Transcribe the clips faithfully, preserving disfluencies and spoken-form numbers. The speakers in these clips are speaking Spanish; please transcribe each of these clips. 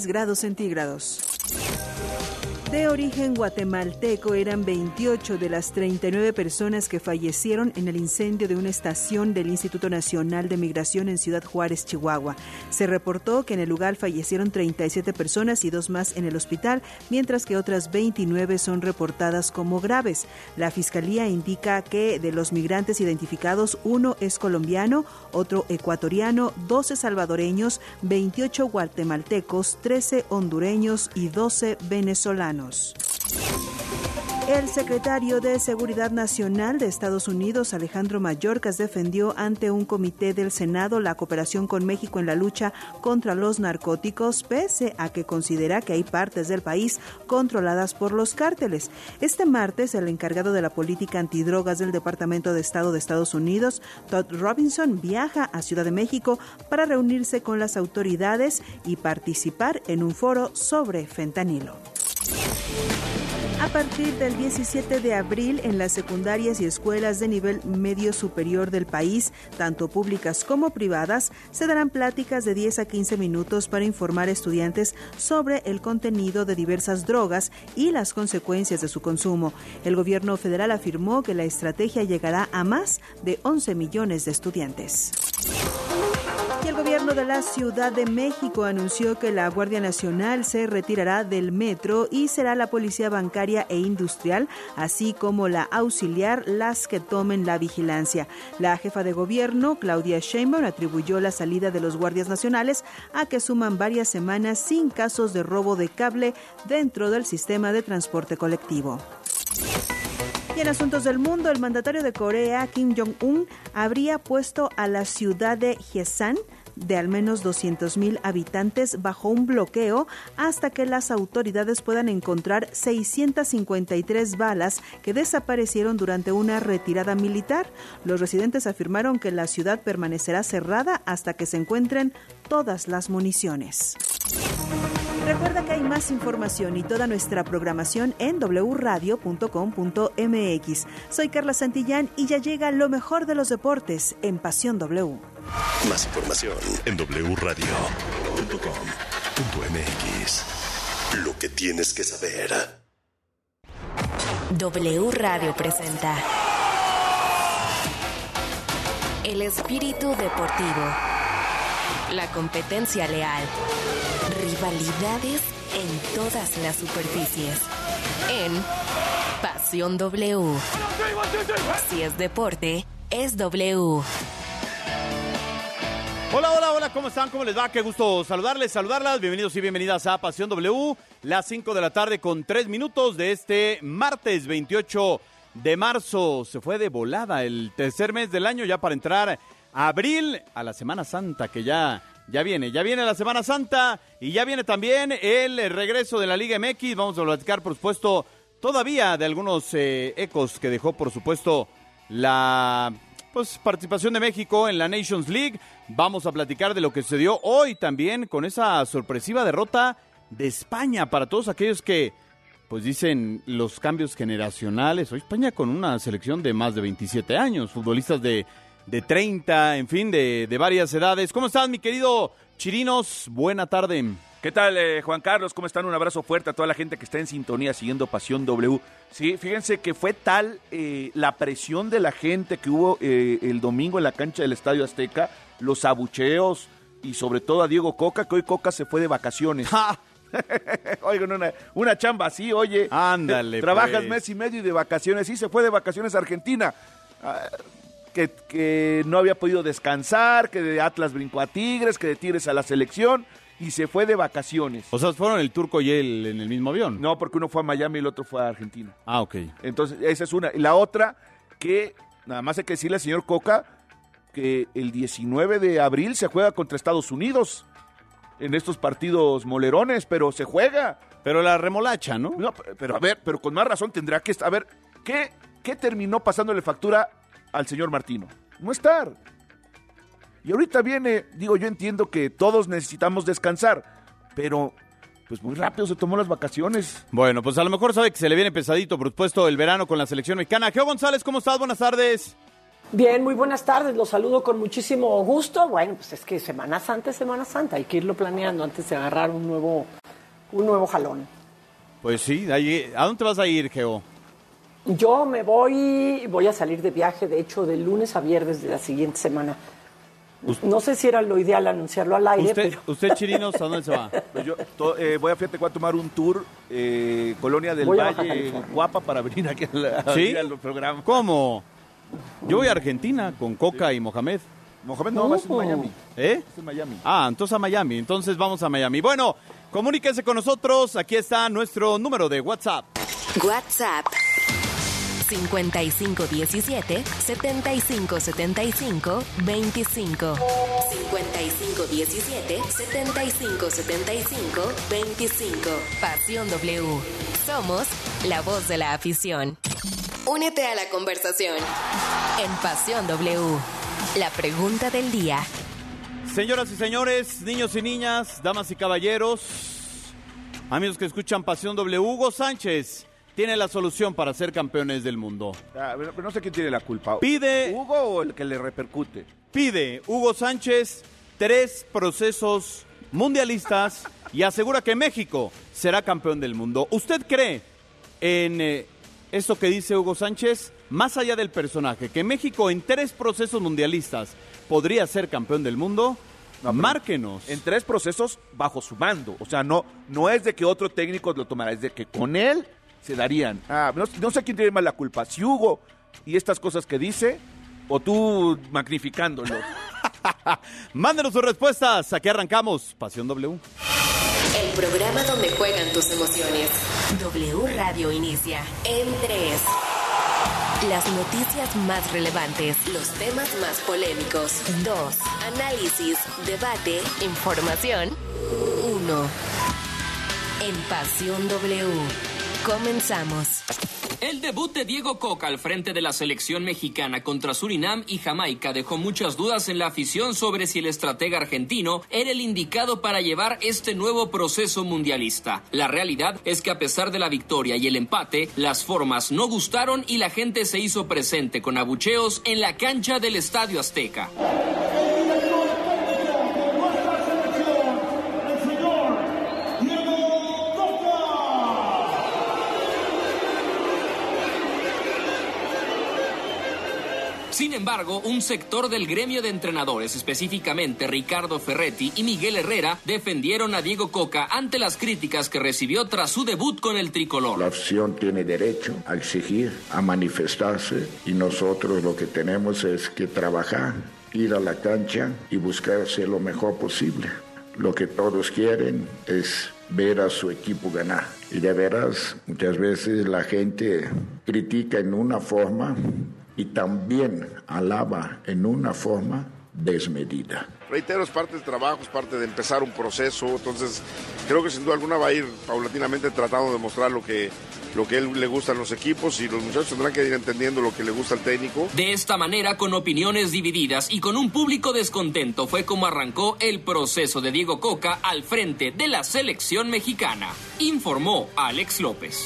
grados centígrados. De origen guatemalteco, eran veintiocho de las treinta y nueve personas que fallecieron en el incendio de una estación del Instituto Nacional de Migración en Ciudad Juárez, Chihuahua. Se reportó que en el lugar fallecieron treinta y siete personas y dos más en el hospital, mientras que otras veintinueve son reportadas como graves. La Fiscalía indica que de los migrantes identificados, uno es colombiano, otro ecuatoriano, doce salvadoreños, veintiocho guatemaltecos, trece hondureños y doce venezolanos. El secretario de Seguridad Nacional de Estados Unidos, Alejandro Mayorkas, defendió ante un comité del Senado la cooperación con México en la lucha contra los narcóticos, pese a que considera que hay partes del país controladas por los cárteles. Este martes, el encargado de la política antidrogas del Departamento de Estado de Estados Unidos, Todd Robinson, viaja a Ciudad de México para reunirse con las autoridades y participar en un foro sobre fentanilo. A partir del diecisiete de abril, en las secundarias y escuelas de nivel medio superior del país, tanto públicas como privadas, se darán pláticas de diez a quince minutos para informar a estudiantes sobre el contenido de diversas drogas y las consecuencias de su consumo. El gobierno federal afirmó que la estrategia llegará a más de once millones de estudiantes. Y el gobierno de la Ciudad de México anunció que la Guardia Nacional se retirará del metro y será la Policía Bancaria e Industrial, así como la auxiliar, las que tomen la vigilancia. La jefa de gobierno, Claudia Sheinbaum, atribuyó la salida de los guardias nacionales a que suman varias semanas sin casos de robo de cable dentro del sistema de transporte colectivo. Y en asuntos del mundo, el mandatario de Corea, Kim Jong-un, habría puesto a la ciudad de Hyesan, de al menos doscientos mil habitantes, bajo un bloqueo hasta que las autoridades puedan encontrar seiscientas cincuenta y tres balas que desaparecieron durante una retirada militar. Los residentes afirmaron que la ciudad permanecerá cerrada hasta que se encuentren todas las municiones. Recuerda que hay más información y toda nuestra programación en doble u radio punto com punto m x. Soy Carla Santillán y ya llega lo mejor de los deportes en Pasión W. Más información en doble u radio punto com punto m x. Lo que tienes que saber. W Radio presenta el espíritu deportivo, la competencia leal, rivalidades en todas las superficies. En Pasión W. Si es deporte, es W. Hola, hola, hola, ¿cómo están? ¿Cómo les va? Qué gusto saludarles, saludarlas. Bienvenidos y bienvenidas a Pasión W, las cinco de la tarde con tres minutos de este martes veintiocho de marzo. Se fue de volada el tercer mes del año ya para entrar a abril, a la Semana Santa, que ya... Ya viene, ya viene la Semana Santa y ya viene también el regreso de la Liga M X. Vamos a platicar, por supuesto, todavía de algunos eh, ecos que dejó, por supuesto, la pues, participación de México en la Nations League. Vamos a platicar de lo que sucedió hoy también con esa sorpresiva derrota de España para todos aquellos que pues dicen los cambios generacionales. Hoy España con una selección de más de veintisiete años, futbolistas de... de treinta, en fin, de, de varias edades. ¿Cómo estás, mi querido Chirinos? Buena tarde. ¿Qué tal, eh, Juan Carlos? ¿Cómo están? Un abrazo fuerte a toda la gente que está en sintonía siguiendo Pasión W. Sí, fíjense que fue tal eh, la presión de la gente que hubo eh, el domingo en la cancha del Estadio Azteca, los abucheos y sobre todo a Diego Coca, que hoy Coca se fue de vacaciones. ¡Ja! Oigan, una, una chamba así, oye. Ándale, Trabajas pues. mes y medio y de vacaciones. Sí, se fue de vacaciones a Argentina. Ah, Que, que no había podido descansar, que de Atlas brincó a Tigres, que de Tigres a la selección, y se fue de vacaciones. O sea, ¿fueron el Turco y él en el mismo avión? No, porque uno fue a Miami y el otro fue a Argentina. Ah, ok. Entonces, esa es una. Y la otra, que nada más hay que decirle al señor Coca que el diecinueve de abril se juega contra Estados Unidos en estos partidos molerones, pero se juega. Pero la remolacha, ¿no? No, pero a ver, pero con más razón tendrá que estar. A ver, ¿qué, qué terminó pasándole factura al señor Martino? No estar. Y ahorita viene, digo, yo entiendo que todos necesitamos descansar, pero pues muy rápido se tomó las vacaciones. Bueno, pues a lo mejor sabe que se le viene pesadito, por supuesto, el verano con la selección mexicana. Geo González, ¿cómo estás? Buenas tardes. Bien, muy buenas tardes, los saludo con muchísimo gusto. Bueno, pues es que Semana Santa es Semana Santa, hay que irlo planeando antes de agarrar un nuevo, un nuevo jalón. Pues sí, ahí, ¿a dónde te vas a ir, Geo? Yo me voy, voy a salir de viaje, de hecho, de lunes a viernes de la siguiente semana. No sé si era lo ideal anunciarlo al aire, ¿Usted, pero... usted Chirinos, ¿a dónde se va? Pues yo to, eh, voy a, fíjate, voy a tomar un tour, eh, Colonia del Voy a Baja Valle, California. Guapa, para venir aquí al, ¿Sí? al programa. ¿Cómo? Yo voy a Argentina con Coca sí. y Mohamed. Mohamed no, va a ser en Miami. ¿Eh? Es en Miami. Ah, entonces a Miami. Entonces vamos a Miami. Bueno, comuníquese con nosotros. Aquí está nuestro número de WhatsApp. WhatsApp cincuenta y cinco diecisiete, setenta y cinco setenta y cinco, veinticinco. cincuenta y cinco diecisiete, setenta y cinco setenta y cinco, veinticinco. Pasión W. Somos la voz de la afición. Únete a la conversación en Pasión W. La pregunta del día. Señoras y señores, niños y niñas, damas y caballeros, amigos que escuchan Pasión W, Hugo Sánchez tiene la solución para ser campeones del mundo. Ah, pero no sé quién tiene la culpa. Pide... ¿Hugo o el que le repercute? Pide Hugo Sánchez tres procesos mundialistas y asegura que México será campeón del mundo. ¿Usted cree en eh, esto que dice Hugo Sánchez? Más allá del personaje, que México en tres procesos mundialistas podría ser campeón del mundo. No, márquenos. En tres procesos bajo su mando. O sea, no, no es de que otro técnico lo tomara, es de que con él se darían. Ah, no, no sé quién tiene más la culpa, si Hugo y estas cosas que dice, o tú magnificándolo. Mándenos sus respuestas. Aquí arrancamos Pasión W. El programa donde juegan tus emociones. W Radio inicia en tres. Las noticias más relevantes, los temas más polémicos. Dos. Análisis, debate, información. Uno. En Pasión W. Comenzamos. El debut de Diego Coca al frente de la selección mexicana contra Surinam y Jamaica dejó muchas dudas en la afición sobre si el estratega argentino era el indicado para llevar este nuevo proceso mundialista. La realidad es que a pesar de la victoria y el empate, las formas no gustaron y la gente se hizo presente con abucheos en la cancha del Estadio Azteca. Sin embargo, un sector del gremio de entrenadores, específicamente Ricardo Ferretti y Miguel Herrera, defendieron a Diego Coca ante las críticas que recibió tras su debut con el tricolor. La afición tiene derecho a exigir, a manifestarse, y nosotros lo que tenemos es que trabajar, ir a la cancha y buscar hacer lo mejor posible. Lo que todos quieren es ver a su equipo ganar. Y de veras, muchas veces la gente critica en una forma y también alaba en una forma desmedida. Reitero, es parte del trabajo, es parte de empezar un proceso, entonces creo que sin duda alguna va a ir paulatinamente tratando de mostrar lo que, lo que a él le gusta a los equipos y los muchachos tendrán que ir entendiendo lo que le gusta al técnico. De esta manera, con opiniones divididas y con un público descontento, fue como arrancó el proceso de Diego Coca al frente de la selección mexicana, informó Alex López.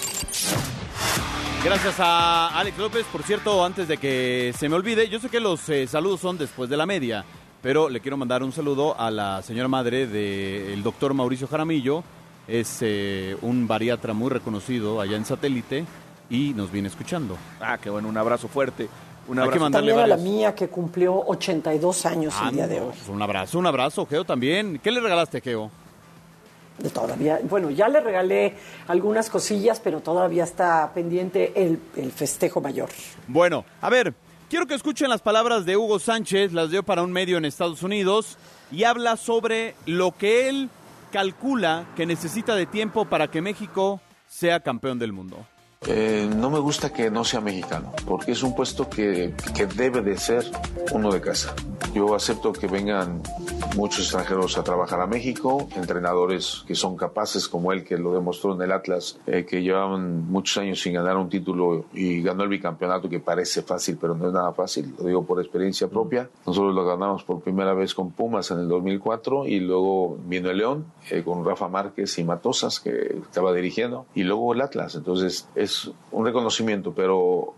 Gracias a Alex López. Por cierto, antes de que se me olvide, yo sé que los eh, saludos son después de la media, pero le quiero mandar un saludo a la señora madre del doctor Mauricio Jaramillo. Es eh, un bariatra muy reconocido allá en Satélite y nos viene escuchando. Ah, qué bueno, un abrazo fuerte. Un Hay que abrazo. mandarle También a la varios. mía, que cumplió ochenta y dos años Ah, el día no, de hoy. pues un abrazo, un abrazo, Geo, también. ¿Qué le regalaste, Geo? De todavía, bueno, ya le regalé algunas cosillas, pero todavía está pendiente el, el festejo mayor. Bueno, a ver, quiero que escuchen las palabras de Hugo Sánchez, las dio para un medio en Estados Unidos, y habla sobre lo que él calcula que necesita de tiempo para que México sea campeón del mundo. Eh, no me gusta que no sea mexicano, porque es un puesto que, que debe de ser uno de casa. Yo acepto que vengan muchos extranjeros a trabajar a México, entrenadores que son capaces, como él, que lo demostró en el Atlas, eh, que llevaban muchos años sin ganar un título y ganó el bicampeonato, que parece fácil, pero no es nada fácil, lo digo por experiencia propia. Nosotros lo ganamos por primera vez con Pumas en el dos mil cuatro y luego vino el León eh, con Rafa Márquez y Matosas, que estaba dirigiendo, y luego el Atlas. Entonces es un reconocimiento, pero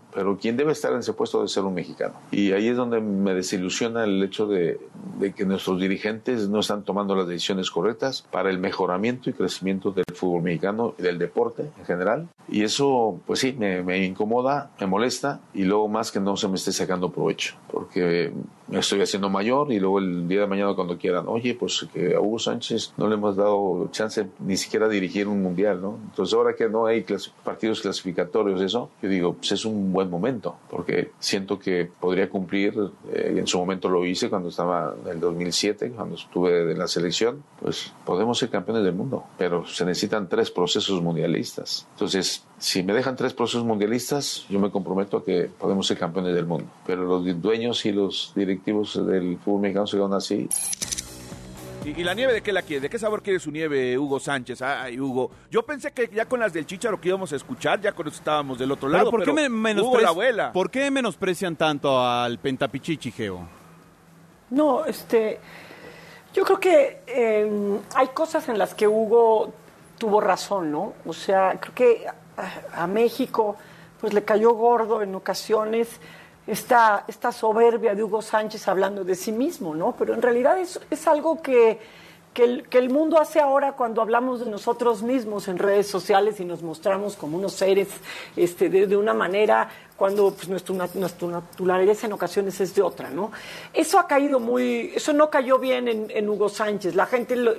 pero quien debe estar en ese puesto debe ser un mexicano. Y ahí es donde me desilusiona el hecho de, de que nuestros dirigentes no están tomando las decisiones correctas para el mejoramiento y crecimiento del fútbol mexicano y del deporte en general. Y eso, pues sí, me, me incomoda, me molesta, y luego más que no se me esté sacando provecho, porque me estoy haciendo mayor y luego el día de mañana cuando quieran, oye, pues que a Hugo Sánchez no le hemos dado chance ni siquiera a dirigir un mundial, ¿no? Entonces ahora que no hay clasi- partidos clasificatorios, eso, yo digo, pues es un buen momento, porque siento que podría cumplir, eh, en su momento lo hice cuando estaba en el dos mil siete, cuando estuve en la selección, pues podemos ser campeones del mundo, pero se necesitan tres procesos mundialistas. Entonces, si me dejan tres procesos mundialistas, yo me comprometo a que podemos ser campeones del mundo. Pero los dueños y los directivos del fútbol mexicano se quedan así. ¿Y, ¿Y la nieve de qué la quiere? ¿De qué sabor quiere su nieve, Hugo Sánchez? Ay, Hugo. Yo pensé que ya con las del Chícharo que íbamos a escuchar, ya cuando estábamos del otro lado, ¿Pero por qué, pero me Hugo, la abuela. ¿Por qué menosprecian tanto al Pentapichichi, Geo? No, este... Yo creo que eh, hay cosas en las que Hugo tuvo razón, ¿no? O sea, creo que a, a México pues le cayó gordo en ocasiones esta, esta soberbia de Hugo Sánchez hablando de sí mismo, ¿no? Pero en realidad es, es algo que, que, el, que el mundo hace ahora cuando hablamos de nosotros mismos en redes sociales y nos mostramos como unos seres este, de, de una manera, cuando pues, nuestro, nuestra naturaleza en ocasiones es de otra, ¿no? Eso ha caído muy, eso no cayó bien en, en Hugo Sánchez. La gente, lo,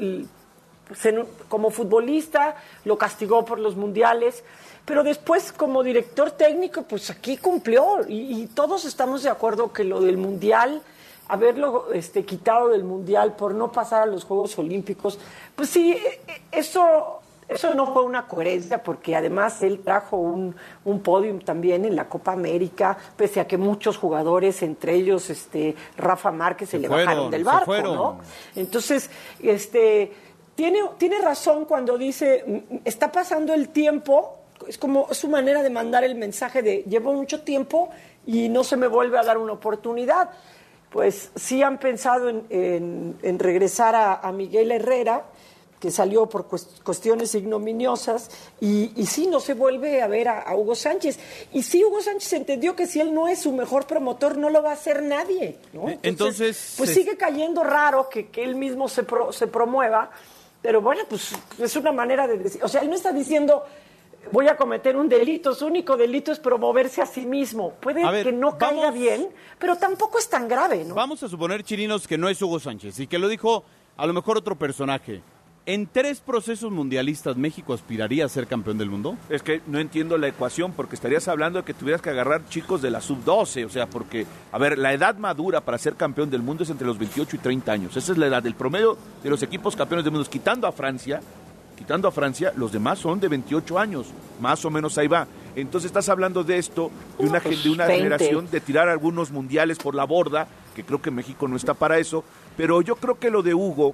se, como futbolista, lo castigó por los mundiales, pero después como director técnico, pues aquí cumplió, y, y todos estamos de acuerdo que lo del mundial, haberlo este, quitado del mundial por no pasar a los Juegos Olímpicos, pues sí, eso... Eso no fue una coherencia, porque además él trajo un, un podium también en la Copa América, pese a que muchos jugadores, entre ellos este Rafa Márquez, se, se le fueron, bajaron del barco, ¿no? Entonces, este tiene, tiene razón cuando dice, está pasando el tiempo, es como su manera de mandar el mensaje de llevo mucho tiempo y no se me vuelve a dar una oportunidad. Pues sí han pensado en, en, en regresar a, a Miguel Herrera, que salió por cuestiones ignominiosas, y, y sí, no se vuelve a ver a, a Hugo Sánchez. Y sí, Hugo Sánchez entendió que si él no es su mejor promotor, no lo va a hacer nadie, ¿no? Entonces, Entonces pues se... sigue cayendo raro que, que él mismo se, pro, se promueva, pero bueno, pues es una manera de decir, o sea, él no está diciendo voy a cometer un delito, su único delito es promoverse a sí mismo. Puede ver, que no caiga vamos, bien, pero tampoco es tan grave, ¿no? Vamos a suponer, Chirinos, que no es Hugo Sánchez y que lo dijo a lo mejor otro personaje. ¿En tres procesos mundialistas México aspiraría a ser campeón del mundo? Es que no entiendo la ecuación, porque estarías hablando de que tuvieras que agarrar chicos de la sub doce, o sea, porque, a ver, la edad madura para ser campeón del mundo es entre los veintiocho y treinta años. Esa es la edad del promedio de los equipos campeones del mundo. Quitando a Francia, quitando a Francia, los demás son de veintiocho años, más o menos ahí va. Entonces estás hablando de esto, de una, pues de una generación de tirar algunos mundiales por la borda, que creo que México no está para eso, pero yo creo que lo de Hugo...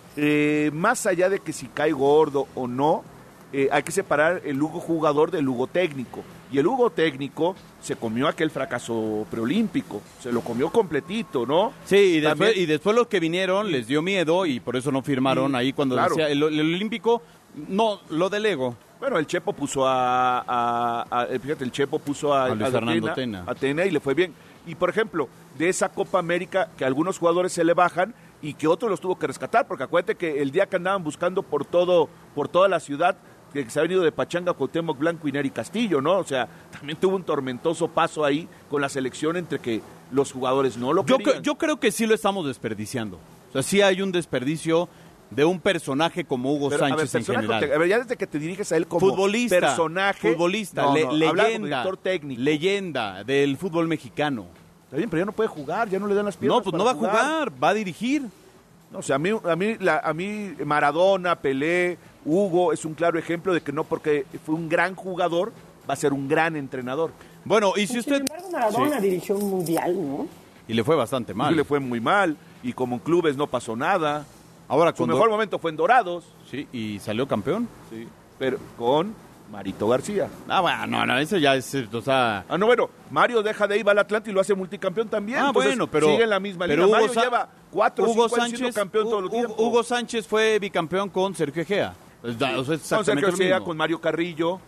Eh, más allá de que si cae gordo o no, eh, hay que separar el Hugo jugador del Hugo técnico. Y el Hugo técnico se comió aquel fracaso preolímpico, se lo comió completito, ¿no? Sí, y después, y después los que vinieron les dio miedo y por eso no firmaron y, ahí cuando claro. decía el, el olímpico, no, lo delego. Bueno, el Chepo puso a, a, a fíjate, el Chepo puso a, a Luis a Fernando Tena, Tena. a Tena y le fue bien. Y por ejemplo, de esa Copa América que algunos jugadores se le bajan y que otros los tuvo que rescatar, porque acuérdate que el día que andaban buscando por todo, por toda la ciudad, que se ha venido de Pachanga, Cuauhtémoc Blanco y Nery Castillo, ¿no? O sea, también tuvo un tormentoso paso ahí con la selección entre que los jugadores no lo yo querían. Que, yo creo que sí lo estamos desperdiciando. O sea, sí hay un desperdicio de un personaje como Hugo Pero, Sánchez a ver, en general. Te, a ver, ya desde que te diriges a él como futbolista, personaje... Futbolista, no, le, no, leyenda, como técnico. leyenda del fútbol mexicano. Está bien, pero ya no puede jugar, ya no le dan las piernas. No, pues no va jugar. a jugar, va a dirigir. No, o sea, a mí, a mí, la, a mí Maradona, Pelé, Hugo es un claro ejemplo de que no porque fue un gran jugador va a ser un gran entrenador. Bueno, y si pues usted... Sin embargo, Maradona sí. dirigió un mundial, ¿no? Y le fue bastante mal. Y le fue muy mal, y como en clubes no pasó nada. Ahora, Su cuando... mejor momento fue en Dorados. Sí, y salió campeón. Sí, pero con Marito García. Ah, bueno, no, no, eso ya es, o sea... Ah, no, bueno, Mario deja de ir al Atlante y lo hace multicampión también. Ah, Entonces, bueno, pero... sigue en la misma pero línea. Hugo Mario Sa... lleva cuatro o Hugo cinco años siendo campeón Hugo, todos los tiempos. Hugo Sánchez fue bicampeón con Sergio Egea. Sí. O sea, con Sergio Egea, con Mario Carrillo.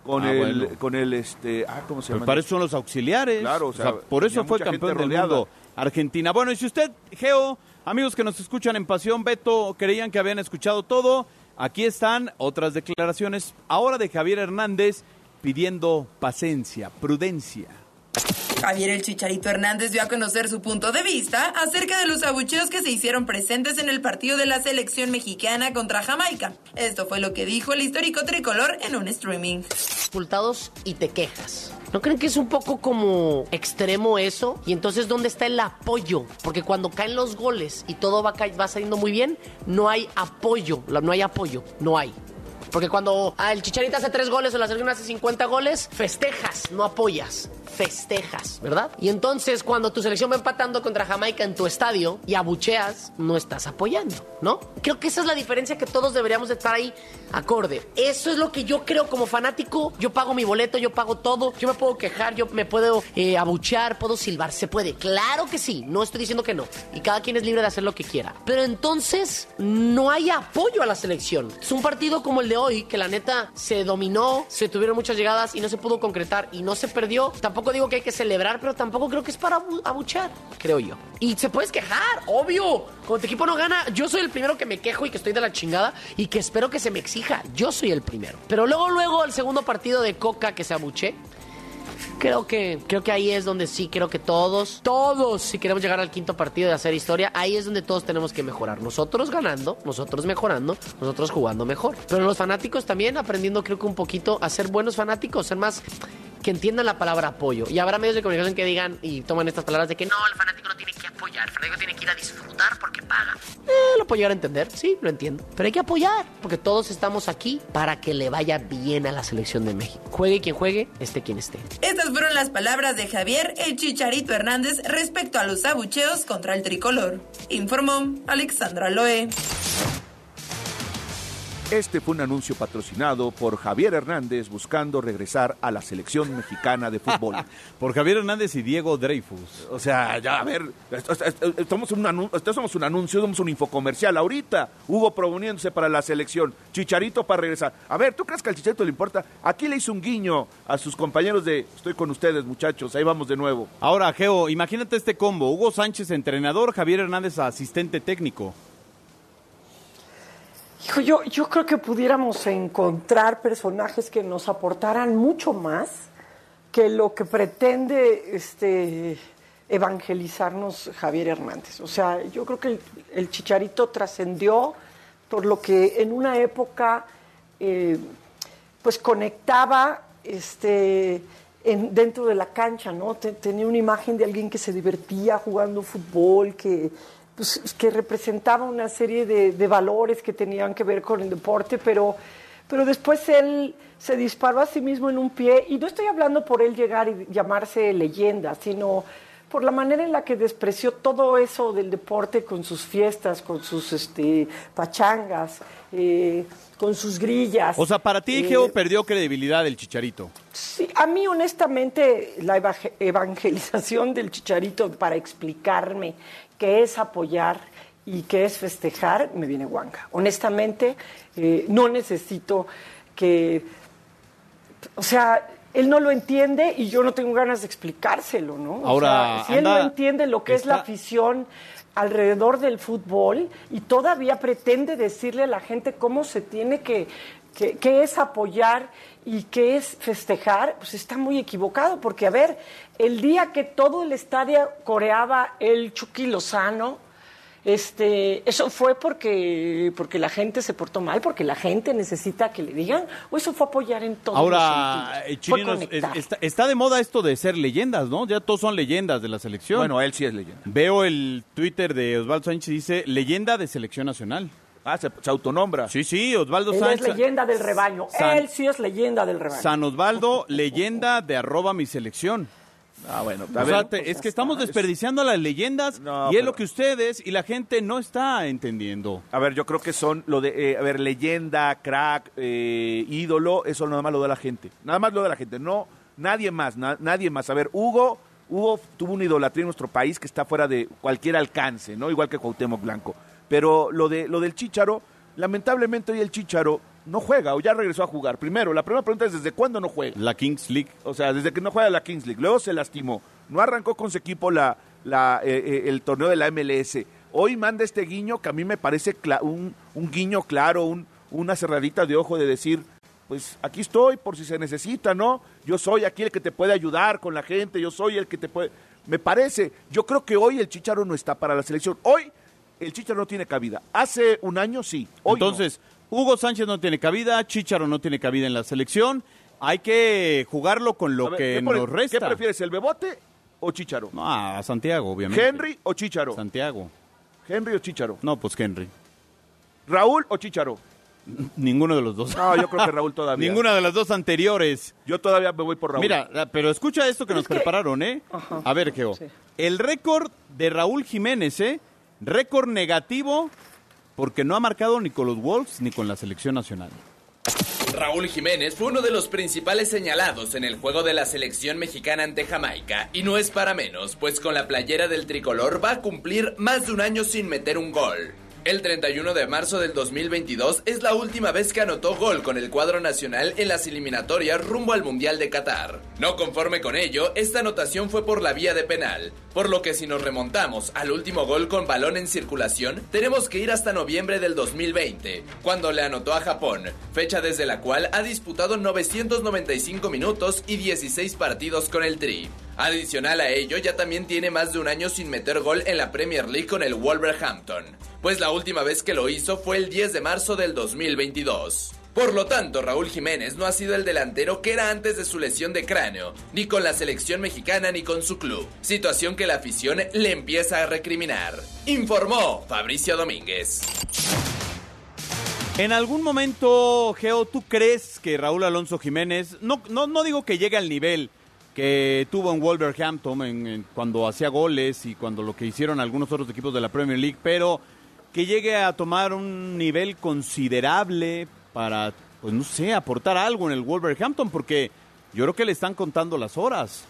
con Ah, el, bueno. con el, este, ah, ¿cómo se Pues llama? para eso son los auxiliares. Claro, o o sea, sea, por eso tenía fue mucha gente campeón del rodeada. mundo Argentina. Bueno, y si usted, Geo, amigos que nos escuchan en Pasión, Beto, creían que habían escuchado todo, aquí están otras declaraciones ahora de Javier Hernández pidiendo paciencia, prudencia. Javier el Chicharito Hernández dio a conocer su punto de vista acerca de los abucheos que se hicieron presentes en el partido de la selección mexicana contra Jamaica. Esto fue lo que dijo el histórico tricolor en un streaming. Resultados y te quejas. ¿No creen que es un poco como extremo eso? Y entonces, ¿dónde está el apoyo? Porque cuando caen los goles y todo va, ca- va saliendo muy bien, no hay apoyo, no hay apoyo, no hay. Porque cuando ah, el Chicharito hace tres goles o la selección hace cincuenta goles, festejas, no apoyas. Festejas, ¿verdad? Y entonces, cuando tu selección va empatando contra Jamaica en tu estadio y abucheas, no estás apoyando, ¿no? Creo que esa es la diferencia que todos deberíamos de estar ahí acorde. Eso es lo que yo creo como fanático. Yo pago mi boleto, yo pago todo. Yo me puedo quejar, yo me puedo eh, abuchear, puedo silbar. Se puede. Claro que sí. No estoy diciendo que no. Y cada quien es libre de hacer lo que quiera. Pero entonces, no hay apoyo a la selección. Es un partido como el de hoy, que la neta se dominó, se tuvieron muchas llegadas y no se pudo concretar y no se perdió. Tampoco digo que hay que celebrar, pero tampoco creo que es para abu- abuchear, creo yo. Y se puedes quejar, obvio. Cuando tu equipo no gana, yo soy el primero que me quejo y que estoy de la chingada y que espero que se me exija. Yo soy el primero. Pero luego, luego, el segundo partido de Coca que se abuche, creo que, creo que ahí es donde sí, creo que todos, todos, si queremos llegar al quinto partido de hacer historia, ahí es donde todos tenemos que mejorar. Nosotros ganando, nosotros mejorando, nosotros jugando mejor. Pero los fanáticos también aprendiendo, creo que un poquito a ser buenos fanáticos, ser más... que entiendan la palabra apoyo. Y habrá medios de comunicación que digan y toman estas palabras de que no, el fanático no tiene que apoyar, el fanático tiene que ir a disfrutar porque paga. Eh, lo puedo llegar a entender, sí, lo entiendo. Pero hay que apoyar, porque todos estamos aquí para que le vaya bien a la selección de México. Juegue quien juegue, esté quien esté. Estas fueron las palabras de Javier el Chicharito Hernández respecto a los abucheos contra el tricolor. Informó Alexandra Loe. Este fue un anuncio patrocinado por Javier Hernández buscando regresar a la selección mexicana de fútbol. Por Javier Hernández y Diego Dreyfus. O sea, ya, a ver, estamos un, anuncio, somos un anuncio, somos un infocomercial. Ahorita, Hugo proponiéndose para la selección, Chicharito para regresar. A ver, ¿tú crees que al Chicharito le importa? Aquí le hizo un guiño a sus compañeros de, estoy con ustedes, muchachos, ahí vamos de nuevo. Ahora, Geo, imagínate este combo. Hugo Sánchez, entrenador, Javier Hernández, asistente técnico. Hijo, yo, yo creo que pudiéramos encontrar personajes que nos aportaran mucho más que lo que pretende este, evangelizarnos Javier Hernández. O sea, yo creo que el, el Chicharito trascendió por lo que en una época eh, pues conectaba este, en, dentro de la cancha, ¿no? Te, tenía una imagen de alguien que se divertía jugando fútbol, que... Pues, que representaba una serie de, de valores que tenían que ver con el deporte, pero, pero después él se disparó a sí mismo en un pie, y no estoy hablando por él llegar y llamarse leyenda, sino por la manera en la que despreció todo eso del deporte con sus fiestas, con sus este, pachangas, eh, con sus grillas. O sea, para ti, eh, Geo, perdió credibilidad el Chicharito. Sí, a mí honestamente la evangelización del Chicharito para explicarme qué es apoyar y qué es festejar, me viene guanga. Honestamente, eh, no necesito que... O sea, él no lo entiende y yo no tengo ganas de explicárselo, ¿no? O Ahora, sea, si él anda, no entiende lo que está... es la afición alrededor del fútbol y todavía pretende decirle a la gente cómo se tiene que... que, que es apoyar y qué es festejar, pues está muy equivocado, porque a ver, el día que todo el estadio coreaba el Chucky Lozano, este, eso fue porque, porque la gente se portó mal, porque la gente necesita que le digan, o eso fue apoyar en todos Ahora, los eh, Chirinos, es, está, está de moda esto de ser leyendas, ¿no? Ya todos son leyendas de la selección. Bueno, él sí es leyenda. Veo el Twitter de Osvaldo Sánchez, dice, leyenda de selección nacional. Ah, se, se autonombra. Sí, sí, Osvaldo Él Sánchez. es leyenda del rebaño. San, Él sí es leyenda del rebaño. San Osvaldo, leyenda de arroba mi selección. Ah, bueno. O sea, te, es que estamos desperdiciando a las leyendas no, y es pero... lo que ustedes y la gente no está entendiendo. A ver, yo creo que son lo de, eh, a ver, leyenda, crack, eh, ídolo, eso nada más lo da la gente. Nada más lo da la gente, no, nadie más, na, nadie más. A ver, Hugo, Hugo tuvo una idolatría en nuestro país que está fuera de cualquier alcance, ¿no? Igual que Cuauhtémoc Blanco. Pero lo de lo del Chícharo, lamentablemente hoy el Chícharo no juega o ya regresó a jugar? Primero, la primera pregunta es ¿desde cuándo no juega? La Kings League. O sea, desde que no juega la Kings League. Luego se lastimó. No arrancó con su equipo la, la, eh, eh, el torneo de la M L S. Hoy manda este guiño que a mí me parece cla- un, un guiño claro, un, una cerradita de ojo de decir, pues aquí estoy por si se necesita, ¿no? Yo soy aquí el que te puede ayudar con la gente, yo soy el que te puede... Me parece, yo creo que hoy el Chícharo no está para la selección. Hoy el Chícharo no tiene cabida. Hace un año sí. Hoy Entonces, no. Hugo Sánchez no tiene cabida, Chícharo no tiene cabida en la selección. Hay que jugarlo con lo ver, que por, nos resta. ¿Qué prefieres, el Bebote o Chícharo? No, a Santiago, obviamente. ¿Henry o Chícharo? Santiago. ¿Henry o Chícharo? No, pues Henry. ¿Raúl o Chícharo? Ninguno de los dos. No, yo creo que Raúl todavía. Ninguna de las dos anteriores. Yo todavía me voy por Raúl. Mira, pero escucha esto que Pero nos es que... prepararon, ¿eh? Ajá. A ver, Geo. Sí. El récord de Raúl Jiménez, ¿eh? Récord negativo porque no ha marcado ni con los Wolves ni con la selección nacional. Raúl Jiménez fue uno de los principales señalados en el juego de la selección mexicana ante Jamaica, y no es para menos, pues con la playera del tricolor va a cumplir más de un año sin meter un gol. El treinta y uno de marzo del dos mil veintidós es la última vez que anotó gol con el cuadro nacional en las eliminatorias rumbo al Mundial de Qatar. No conforme con ello, esta anotación fue por la vía de penal, por lo que si nos remontamos al último gol con balón en circulación, tenemos que ir hasta noviembre del dos mil veinte, cuando le anotó a Japón, fecha desde la cual ha disputado novecientos noventa y cinco minutos y dieciséis partidos con el Tri. Adicional a ello, ya también tiene más de un año sin meter gol en la Premier League con el Wolverhampton, pues la última vez que lo hizo fue el diez de marzo del dos mil veintidós. Por lo tanto, Raúl Jiménez no ha sido el delantero que era antes de su lesión de cráneo, ni con la selección mexicana ni con su club, situación que la afición le empieza a recriminar. Informó Fabricio Domínguez. En algún momento, Geo, ¿tú crees que Raúl Alonso Jiménez, no, no, no digo que llegue al nivel que tuvo en Wolverhampton en, en, cuando hacía goles y cuando lo que hicieron algunos otros equipos de la Premier League, pero que llegue a tomar un nivel considerable para, pues no sé, aportar algo en el Wolverhampton? Porque yo creo que le están contando las horas.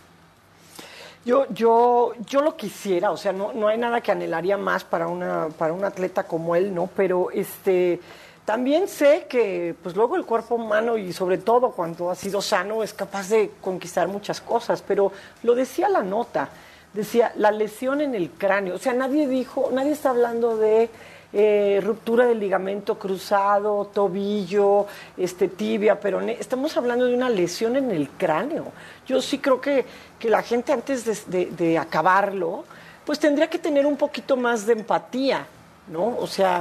Yo, yo, yo lo quisiera, o sea, no, no hay nada que anhelaría más para una, para un atleta como él, ¿no? Pero este... También sé que, pues luego el cuerpo humano, y sobre todo cuando ha sido sano, es capaz de conquistar muchas cosas, pero lo decía la nota, decía la lesión en el cráneo, o sea, nadie dijo, nadie está hablando de eh, ruptura del ligamento cruzado, tobillo, este, tibia, peroné, estamos hablando de una lesión en el cráneo. Yo sí creo que, que la gente antes de, de, de acabarlo, pues tendría que tener un poquito más de empatía, ¿no? O sea...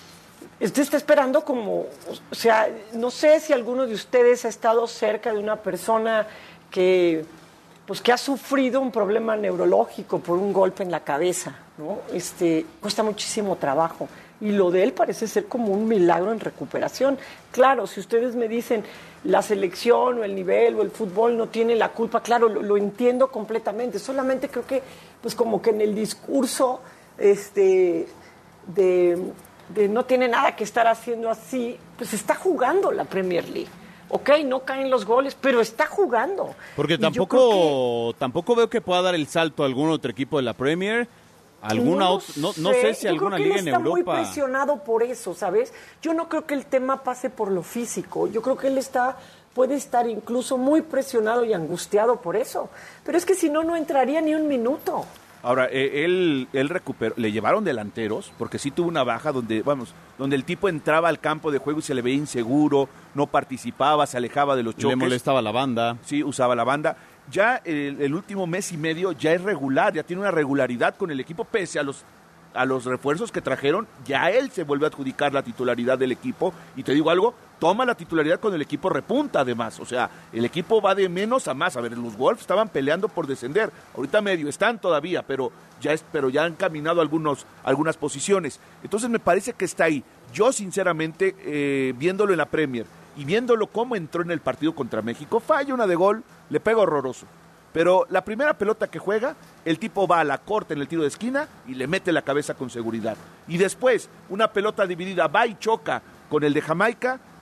Usted está esperando como, o sea, no sé si alguno de ustedes ha estado cerca de una persona que, pues, que ha sufrido un problema neurológico por un golpe en la cabeza, ¿no? Este, cuesta muchísimo trabajo. Y lo de él parece ser como un milagro en recuperación. Claro, si ustedes me dicen la selección o el nivel o el fútbol no tiene la culpa, claro, lo, lo entiendo completamente. Solamente creo que, pues, como que en el discurso, este, de... de no tiene nada que estar haciendo así, pues está jugando la Premier League. Ok, no caen los goles, pero está jugando. Porque tampoco, que... tampoco veo que pueda dar el salto a algún otro equipo de la Premier, alguna no, otro, no, no sé si Yo alguna creo que liga él en está Europa. muy presionado por eso, ¿sabes? Yo no creo que el tema pase por lo físico. Yo creo que él está, puede estar incluso muy presionado y angustiado por eso. Pero es que si no, no entraría ni un minuto. Ahora, eh, él, él recuperó, le llevaron delanteros, porque sí tuvo una baja donde, vamos, donde el tipo entraba al campo de juego y se le veía inseguro, no participaba, se alejaba de los choques. Le molestaba la banda. Sí, usaba la banda. Ya el, el último mes y medio ya es regular, ya tiene una regularidad con el equipo, pese a los, a los refuerzos que trajeron, ya él se vuelve a adjudicar la titularidad del equipo. Y te digo algo, toma la titularidad cuando el equipo repunta además, o sea, el equipo va de menos a más. A ver, los Wolves estaban peleando por descender, ahorita medio están todavía, pero ya, es, pero ya han caminado algunos, algunas posiciones. Entonces me parece que está ahí. Yo sinceramente, eh, viéndolo en la Premier y viéndolo cómo entró en el partido contra México, falla una de gol, le pega horroroso. Pero la primera pelota que juega, el tipo va a la corta en el tiro de esquina y le mete la cabeza con seguridad. Y después, una pelota dividida, va y choca con el de Jamaica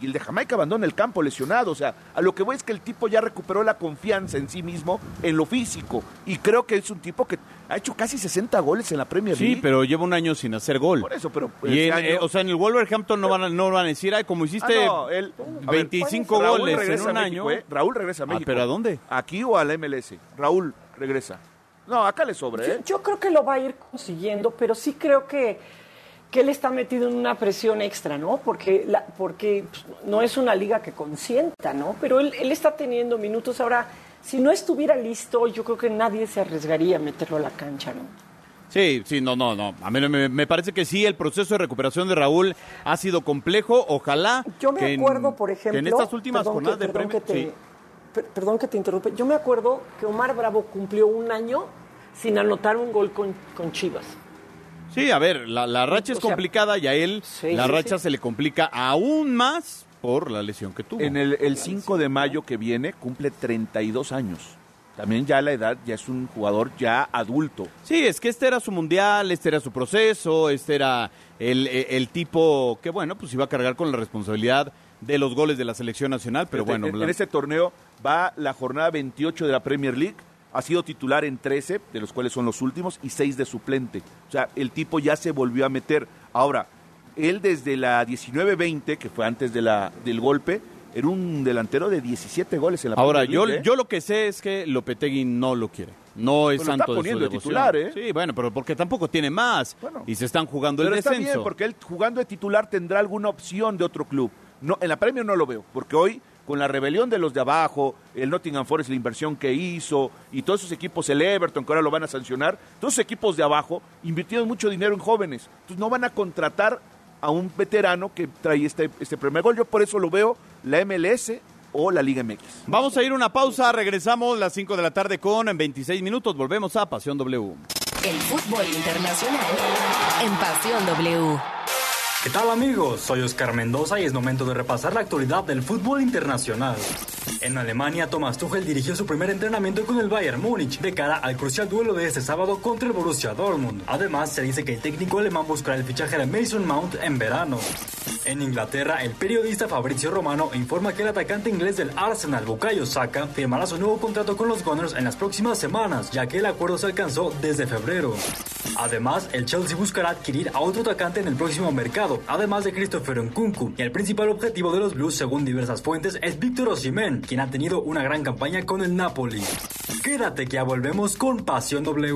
y el de Jamaica abandona el campo lesionado. O sea, a lo que voy es que el tipo ya recuperó la confianza en sí mismo, en lo físico, y creo que es un tipo que ha hecho casi sesenta goles en la Premier League. Sí, pero lleva un año sin hacer gol. Por eso, pero... Y en, año... eh, o sea, en el Wolverhampton no van a, no van a decir, ay, como hiciste ah, no, él, veinticinco ver, goles en un México, año. ¿eh? Raúl regresa a México. Ah, ¿pero a dónde? ¿Aquí o a la M L S? Raúl regresa. No, acá le sobra, ¿eh? Yo, yo creo que lo va a ir consiguiendo, pero sí creo que, que él está metido en una presión extra, ¿no? Porque, la, porque pues, no es una liga que consienta, ¿no? Pero él, él está teniendo minutos. Ahora, si no estuviera listo, yo creo que nadie se arriesgaría a meterlo a la cancha, ¿no? Sí, sí, no, no, no. A mí me, me parece que sí, el proceso de recuperación de Raúl ha sido complejo. Ojalá. Yo me que acuerdo, en, por ejemplo. que en estas últimas perdón jornadas que, de perdón premio. Que te, sí. per, perdón que te interrumpe. Yo me acuerdo que Omar Bravo cumplió un año sin anotar un gol con, con Chivas. Sí, a ver, la, la racha es o sea, complicada y a él sí, la sí, racha sí. se le complica aún más por la lesión que tuvo. En el, el cinco de mayo que viene cumple treinta y dos años. También ya a la edad, ya es un jugador ya adulto. Sí, es que este era su mundial, este era su proceso, este era el, el, el tipo que, bueno, pues iba a cargar con la responsabilidad de los goles de la selección nacional, pero Fíjate, bueno. En, en este torneo va la jornada veintiocho de la Premier League, ha sido titular en trece, de los cuales son los últimos, y seis de suplente. O sea, el tipo ya se volvió a meter. Ahora, él desde la diecinueve veinte, que fue antes de la, del golpe, era un delantero de diecisiete goles en la Ahora, Premier yo, League, ¿eh? yo lo que sé es que Lopetegui no lo quiere. No es Pero santo está de su poniendo de devoción. titular, ¿eh? Sí, bueno, pero porque tampoco tiene más. Bueno, y se están jugando Pero el está descenso. bien, porque él jugando de titular tendrá alguna opción de otro club. No, en la Premier no lo veo, porque hoy, con la rebelión de los de abajo, el Nottingham Forest, la inversión que hizo, y todos esos equipos, el Everton, que ahora lo van a sancionar, todos esos equipos de abajo invirtieron mucho dinero en jóvenes. Entonces no van a contratar a un veterano que trae este, este primer gol. Yo por eso lo veo la M L S o la Liga M X. Vamos a ir a una pausa, regresamos a las cinco de la tarde con en veintiséis minutos. Volvemos a Pasión W. El fútbol internacional en Pasión W. ¿Qué tal, amigos? Soy Oscar Mendoza y es momento de repasar la actualidad del fútbol internacional. En Alemania, Thomas Tuchel dirigió su primer entrenamiento con el Bayern Múnich de cara al crucial duelo de este sábado contra el Borussia Dortmund. Además, se dice que el técnico alemán buscará el fichaje de Mason Mount en verano. En Inglaterra, el periodista Fabrizio Romano informa que el atacante inglés del Arsenal, Bukayo Saka, firmará su nuevo contrato con los Gunners en las próximas semanas, ya que el acuerdo se alcanzó desde febrero. Además, el Chelsea buscará adquirir a otro atacante en el próximo mercado, además de Christopher Nkunku, y el principal objetivo de los Blues, según diversas fuentes, es Víctor Osimhen, quien ha tenido una gran campaña con el Napoli. Quédate que ya volvemos con Pasión W.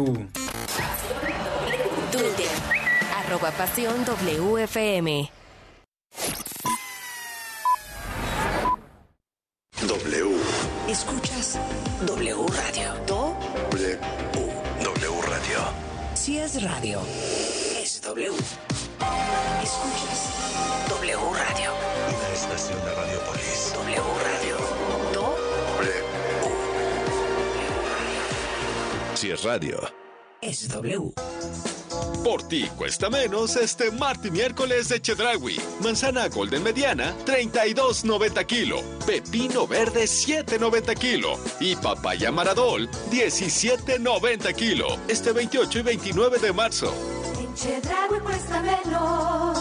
Twitter, arroba Pasión W F M. W. Escuchas W Radio. Do. W. W Radio. Si es radio, es W. Escuchas W Radio. Una estación de Radiopolis. W Radio. Do. W. Si es radio, es W. Por ti cuesta menos este martes y miércoles de Chedraui. Manzana Golden mediana, treinta y dos noventa kilo. Pepino verde, siete noventa kilo. Y papaya Maradol, diecisiete noventa kilo. Este veintiocho y veintinueve de marzo. En Chedraui cuesta menos.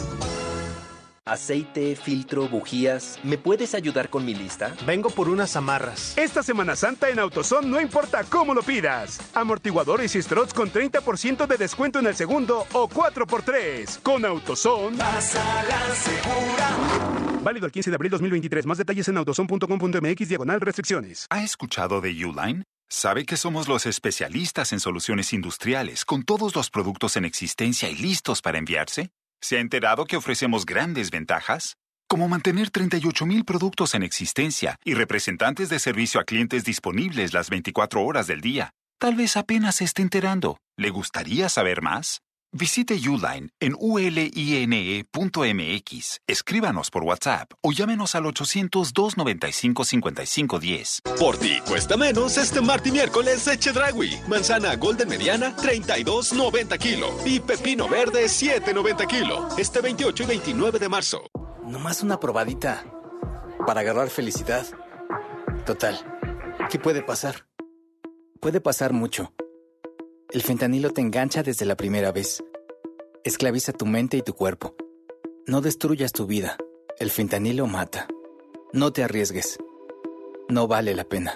Aceite, filtro, bujías. ¿Me puedes ayudar con mi lista? Vengo por unas amarras. Esta Semana Santa en AutoZone no importa cómo lo pidas. Amortiguadores y struts con treinta por ciento de descuento en el segundo o cuatro por tres. Con AutoZone. Vas a la segura. Válido el quince de abril dos mil veintitrés. Más detalles en autozone punto com punto m x diagonal restricciones. ¿Ha escuchado de Uline? Sabe que somos los especialistas en soluciones industriales, con todos los productos en existencia y listos para enviarse. ¿Se ha enterado que ofrecemos grandes ventajas? Como mantener treinta y ocho mil productos en existencia y representantes de servicio a clientes disponibles las veinticuatro horas del día. Tal vez apenas se esté enterando. ¿Le gustaría saber más? Visite Uline en uline punto m x, escríbanos por WhatsApp o llámenos al ochocientos, dos noventa y cinco, cincuenta y cinco diez. Por ti cuesta menos este martes y miércoles de Chedraui. Manzana Golden mediana, treinta y dos noventa kilo. Y pepino verde, siete noventa kilo. Este veintiocho y veintinueve de marzo. Nomás una probadita para agarrar felicidad. Total, ¿qué puede pasar? Puede pasar mucho. El fentanilo te engancha desde la primera vez. Esclaviza tu mente y tu cuerpo. No destruyas tu vida. El fentanilo mata. No te arriesgues. No vale la pena.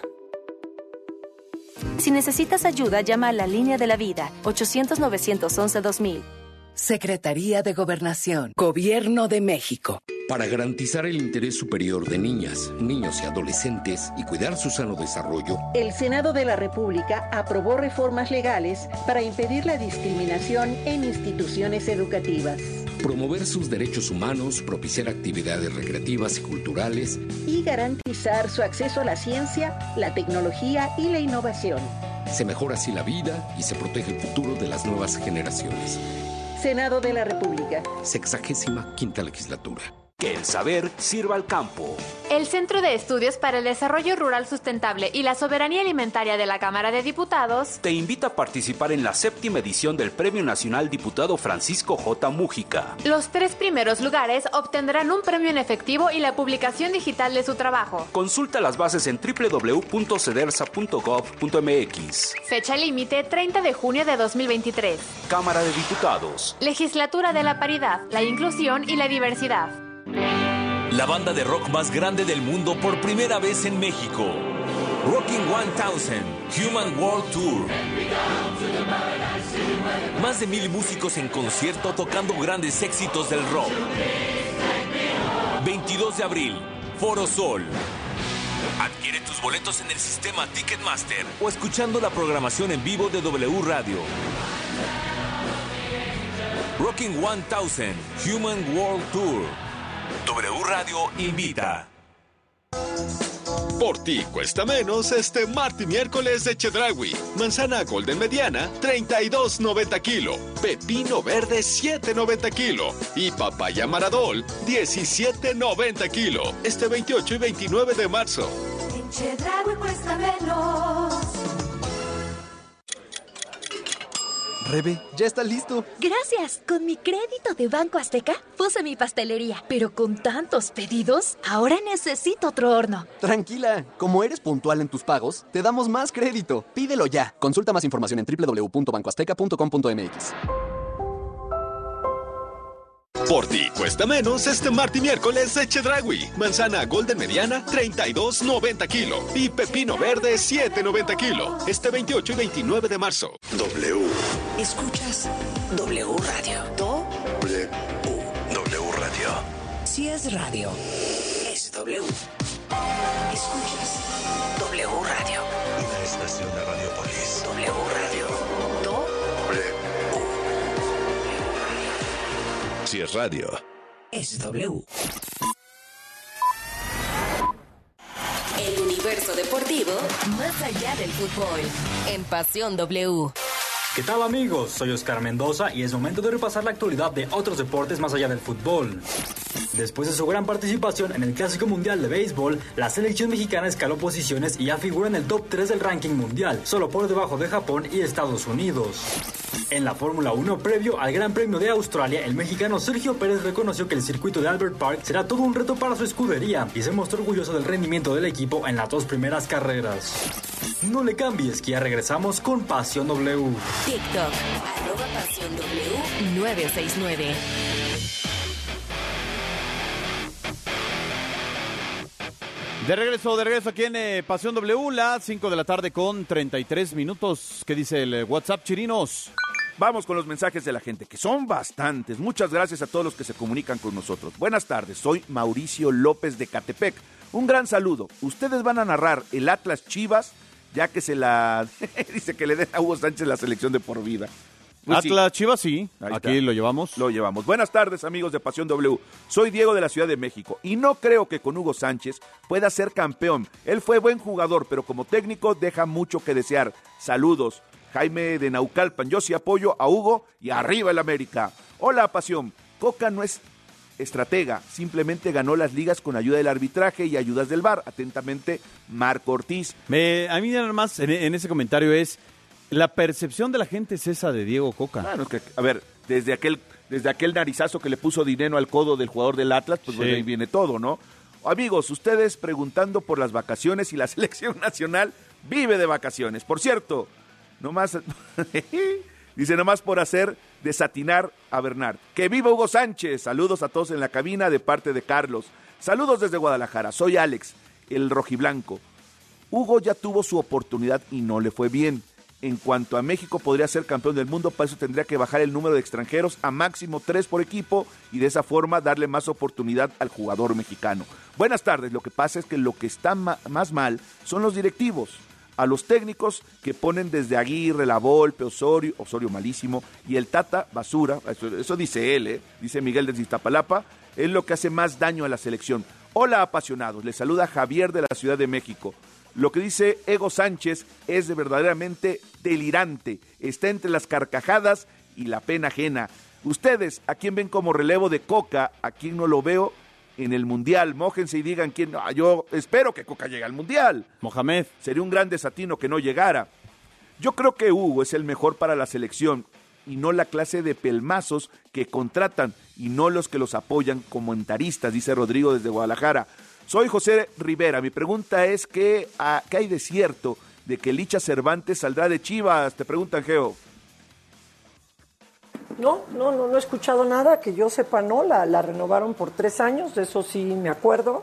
Si necesitas ayuda, llama a la Línea de la Vida, ochocientos, novecientos once, dos mil. Secretaría de Gobernación, Gobierno de México. Para garantizar el interés superior de niñas, niños y adolescentes y cuidar su sano desarrollo, el Senado de la República aprobó reformas legales para impedir la discriminación en instituciones educativas, promover sus derechos humanos, propiciar actividades recreativas y culturales y garantizar su acceso a la ciencia, la tecnología y la innovación. Se mejora así la vida y se protege el futuro de las nuevas generaciones. Senado de la República. Sexagésima quinta legislatura. Que el saber sirva al campo. El Centro de Estudios para el Desarrollo Rural Sustentable y la Soberanía Alimentaria de la Cámara de Diputados te invita a participar en la séptima edición del Premio Nacional Diputado Francisco J. Mújica. Los tres primeros lugares obtendrán un premio en efectivo y la publicación digital de su trabajo. Consulta las bases en doble u doble u doble u punto cedersa punto gov punto m x. Fecha límite treinta de junio de dos mil veintitrés. Cámara de Diputados. Legislatura de la Paridad, la Inclusión y la Diversidad. La banda de rock más grande del mundo por primera vez en México. Rocking mil, Human World Tour. Más de mil músicos en concierto tocando grandes éxitos del rock. veintidós de abril, Foro Sol. Adquiere tus boletos en el sistema Ticketmaster o escuchando la programación en vivo de W Radio. Rocking mil, Human World Tour. W Radio invita. Por ti cuesta menos este martes y miércoles de Chedraui. Manzana Golden mediana, treinta y dos noventa kilo. Pepino verde, siete noventa kilo. Y papaya Maradol, diecisiete noventa kilo. Este veintiocho y veintinueve de marzo. En Chedraui cuesta menos. Rebe, ya está listo. Gracias. Con mi crédito de Banco Azteca puse mi pastelería. Pero con tantos pedidos, ahora necesito otro horno. Tranquila. Como eres puntual en tus pagos, te damos más crédito. Pídelo ya. Consulta más información en doble u doble u doble u punto banco azteca punto com punto m x. Por ti cuesta menos este martes y miércoles de Chedraui. Manzana Golden mediana, treinta y dos noventa kilo. Y pepino verde, siete noventa kilo. Este veintiocho y veintinueve de marzo. W. Escuchas W Radio. Do. W. W Radio. Si es radio, es W. Escuchas W Radio. Una estación de Radiopolis. W Radio. Do. W. Si es radio, es W. El universo deportivo más allá del fútbol. En Pasión W. ¿Qué tal, amigos? Soy Oscar Mendoza y es momento de repasar la actualidad de otros deportes más allá del fútbol. Después de su gran participación en el Clásico Mundial de Béisbol, la selección mexicana escaló posiciones y ya figura en el top tres del ranking mundial, solo por debajo de Japón y Estados Unidos. En la Fórmula uno, previo al Gran Premio de Australia, el mexicano Sergio Pérez reconoció que el circuito de Albert Park será todo un reto para su escudería y se mostró orgulloso del rendimiento del equipo en las dos primeras carreras. No le cambies, que ya regresamos con Pasión W. TikTok, arroba Pasión W nueve seis nueve. De regreso, de regreso aquí en eh, Pasión W, las cinco de la tarde con treinta y tres minutos. ¿Qué dice el eh, WhatsApp, Chirinos? Vamos con los mensajes de la gente, que son bastantes. Muchas gracias a todos los que se comunican con nosotros. Buenas tardes, soy Mauricio López de Catepec. Un gran saludo. Ustedes van a narrar el Atlas Chivas, ya que se la... dice que le den a Hugo Sánchez la selección de por vida. Pues Atlas sí. Chivas, sí. Ahí Aquí está. lo llevamos. Lo llevamos. Buenas tardes, amigos de Pasión W. Soy Diego de la Ciudad de México y no creo que con Hugo Sánchez pueda ser campeón. Él fue buen jugador, pero como técnico deja mucho que desear. Saludos. Jaime de Naucalpan. Yo sí apoyo a Hugo y arriba el América. Hola, Pasión. Coca no es estratega, simplemente ganó las ligas con ayuda del arbitraje y ayudas del V A R. Atentamente, Marco Ortiz. Me, a mí nada más en, en ese comentario es... La percepción de la gente es esa de Diego Coca. Claro, que, a ver, desde aquel, desde aquel narizazo que le puso dinero al codo del jugador del Atlas, pues sí. Bueno, ahí viene todo, ¿no? Amigos, ustedes preguntando por las vacaciones y la selección nacional vive de vacaciones. Por cierto, nomás, Dice, nomás por hacer desatinar a Bernard. ¡Que viva Hugo Sánchez! Saludos a todos en la cabina de parte de Carlos. Saludos desde Guadalajara. Soy Alex, el rojiblanco. Hugo ya tuvo su oportunidad y no le fue bien. En cuanto a México, podría ser campeón del mundo, para eso tendría que bajar el número de extranjeros a máximo tres por equipo y de esa forma darle más oportunidad al jugador mexicano. Buenas tardes, lo que pasa es que lo que está ma- más mal son los directivos. A los técnicos que ponen desde Aguirre, La Volpe, Osorio, Osorio malísimo, y el Tata basura, eso, eso dice él, ¿eh? Dice Miguel desde Iztapalapa, es lo que hace más daño a la selección. Hola apasionados, les saluda Javier de la Ciudad de México. Lo que dice Ego Sánchez es de verdaderamente delirante, está entre las carcajadas y la pena ajena. Ustedes, ¿a quién ven como relevo de Coca? ¿A quién no lo veo en el Mundial? Mójense y digan quién. No, yo espero que Coca llegue al Mundial. Mohamed. Sería un gran desatino que no llegara. Yo creo que Hugo es el mejor para la selección y no la clase de pelmazos que contratan y no los que los apoyan como entaristas, dice Rodrigo desde Guadalajara. Soy José Rivera. Mi pregunta es, ¿qué, a, ¿qué hay de cierto de que Licha Cervantes saldrá de Chivas? Te preguntan, Geo. No, no, no, no he escuchado nada, que yo sepa, no, la, la renovaron por tres años, de eso sí me acuerdo.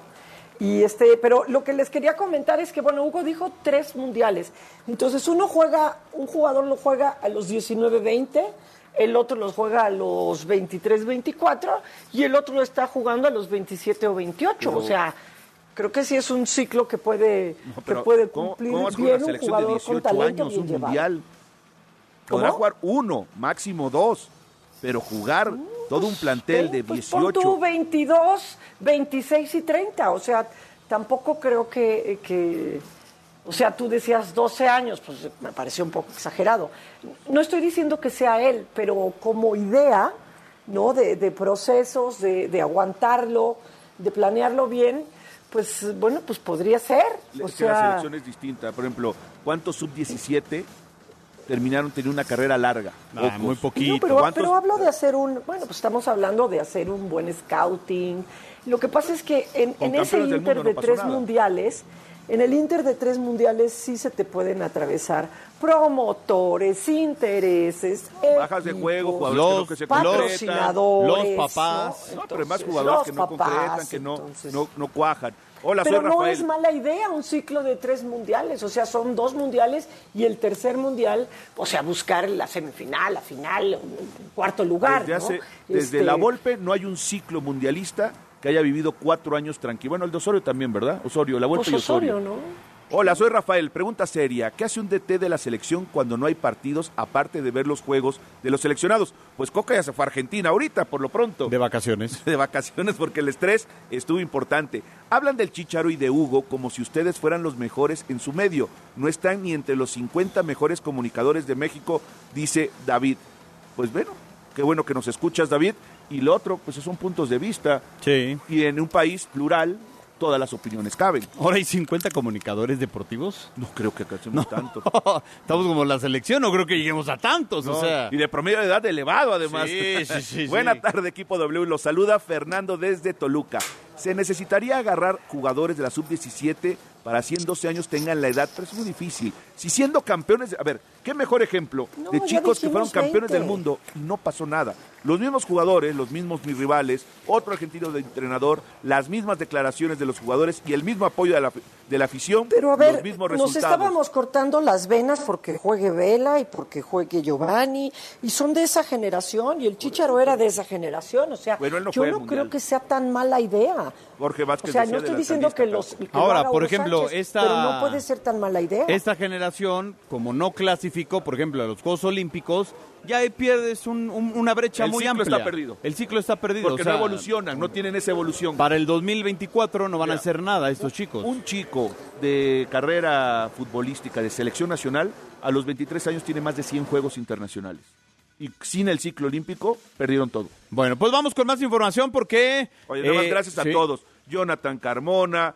Y este, pero lo que les quería comentar es que, bueno, Hugo dijo tres mundiales. Entonces uno juega, un jugador lo juega a los diecinueve veinte, el otro los juega a los veintitrés veinticuatro y el otro lo está jugando a los veintisiete o veintiocho. Pero, o sea, creo que sí es un ciclo que puede, no, que puede cumplir ¿cómo, cómo bien un jugador de con talento años, un llevado. Mundial? Podrá ¿Cómo? Jugar uno, máximo dos, pero jugar mm, todo un plantel pues, de dieciocho. Pues pon tú veintidós, veintiséis y treinta, o sea, tampoco creo que, que, o sea, tú decías doce años, pues me pareció un poco exagerado. No estoy diciendo que sea él, pero como idea, ¿no? De, de procesos, de, de aguantarlo, de planearlo bien, pues bueno, pues podría ser. O es sea, que la selección es distinta. Por ejemplo, ¿cuántos sub diecisiete terminaron teniendo una carrera larga? Ah, muy poquito. No, pero, pero hablo de hacer un, bueno, pues estamos hablando de hacer un buen scouting. Lo que pasa es que en, en ese Inter de no tres nada. mundiales, en el Inter de tres mundiales sí se te pueden atravesar promotores, intereses, bajas de juego, jugadores los, que no que se patrocinadores, los papás, ¿no? no, pero más jugadores que no papás, concretan, que no, entonces, no, no cuajan. Hola, pero soy no Rafael. es mala idea un ciclo de tres mundiales, o sea, son dos mundiales y el tercer mundial, o sea, buscar la semifinal, la final, un cuarto lugar. Desde, hace, ¿no? desde este... la Volpe no hay un ciclo mundialista que haya vivido cuatro años tranquilo. Bueno, el de Osorio también, ¿verdad? Osorio, la Volpe pues y Osorio. Osorio, ¿no? Hola, soy Rafael. Pregunta seria. ¿Qué hace un D T de la selección cuando no hay partidos, aparte de ver los juegos de los seleccionados? Pues Coca ya se fue a Argentina ahorita, por lo pronto. De vacaciones. De vacaciones, porque el estrés estuvo importante. Hablan del Chicharo y de Hugo como si ustedes fueran los mejores en su medio. No están ni entre los cincuenta mejores comunicadores de México, dice David. Pues bueno, qué bueno que nos escuchas, David. Y lo otro, pues son puntos de vista. Sí. Y en un país plural, todas las opiniones caben. ¿Ahora hay cincuenta comunicadores deportivos? No creo que alcancemos no. tanto. Estamos como la selección, no creo que lleguemos a tantos, no. o sea. Y de promedio de edad elevado, además. Sí, sí, sí. Buena sí. tarde, equipo W. Los saluda Fernando desde Toluca. Se necesitaría agarrar jugadores de la sub diecisiete para así en doce años tengan la edad, pero es muy difícil. Si siendo campeones, a ver, qué mejor ejemplo no, de chicos que fueron campeones veinte. del mundo y no pasó nada. Los mismos jugadores, los mismos mis rivales, otro argentino de entrenador, las mismas declaraciones de los jugadores y el mismo apoyo de la, de la afición, pero a ver, los mismos nos resultados. Estábamos cortando las venas porque juegue Vela y porque juegue Giovanni, y son de esa generación, y el Chícharo era de esa generación, o sea, bueno, no yo no creo que sea tan mala idea. Jorge Vázquez o sea, no estoy diciendo que los que ahora, lo por Hugo ejemplo, Sánchez, esta pero no puede ser tan mala idea. Esta generación, como no clasificó, por ejemplo, a los Juegos Olímpicos, ya ahí pierdes un, un, una brecha el muy amplia. El ciclo está perdido. El ciclo está perdido. Porque o sea, no evolucionan, no tienen esa evolución. Para el dos mil veinticuatro no van Mira, a hacer nada estos chicos. Un chico de carrera futbolística de selección nacional, a los veintitrés años tiene más de cien juegos internacionales. Y sin el ciclo olímpico, perdieron todo. Bueno, pues vamos con más información porque... Oye, nada más eh, gracias a sí. todos. Jonathan Carmona,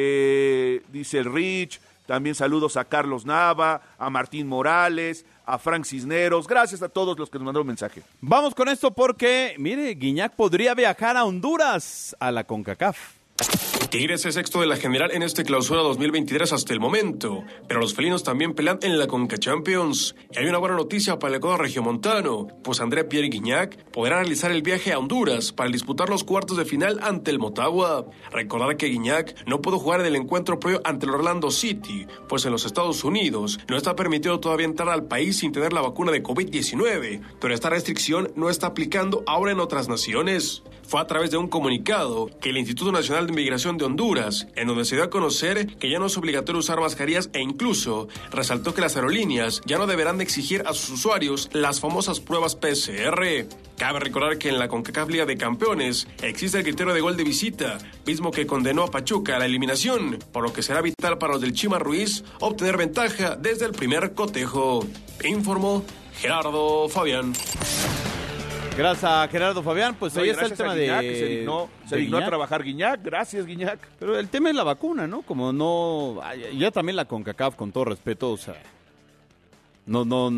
eh, dice el Rich, también saludos a Carlos Nava, a Martín Morales, a Frank Cisneros. Gracias a todos los que nos mandaron mensaje. Vamos con esto porque, mire, Guiñac podría viajar a Honduras, a la CONCACAF. Tigres es sexto de la general en este clausura dos mil veintitrés hasta el momento, pero los felinos también pelean en la Conca Champions. Y hay una buena noticia para el cuadro regiomontano, pues André Pierre Gignac podrá realizar el viaje a Honduras para disputar los cuartos de final ante el Motagua. Recordar que Gignac no pudo jugar en el encuentro previo ante el Orlando City, pues en los Estados Unidos no está permitido todavía entrar al país sin tener la vacuna de covid diecinueve, pero esta restricción no está aplicando ahora en otras naciones. Fue a través de un comunicado que el Instituto Nacional de Inmigración de Honduras, en donde se dio a conocer que ya no es obligatorio usar mascarillas e incluso resaltó que las aerolíneas ya no deberán de exigir a sus usuarios las famosas pruebas P C R. Cabe recordar que en la CONCACAF Liga de Campeones existe el criterio de gol de visita, mismo que condenó a Pachuca a la eliminación, por lo que será vital para los del Chima Ruiz obtener ventaja desde el primer cotejo. Informó Gerardo Fabián. Gracias a Gerardo Fabián, pues no, ahí está el tema Guiñac, de... Se dignó, se de dignó a Guiñac. trabajar Guiñac, gracias Guiñac. Pero el tema es la vacuna, ¿no? Como no... Ya también la CONCACAF, con todo respeto, o sea... No, no,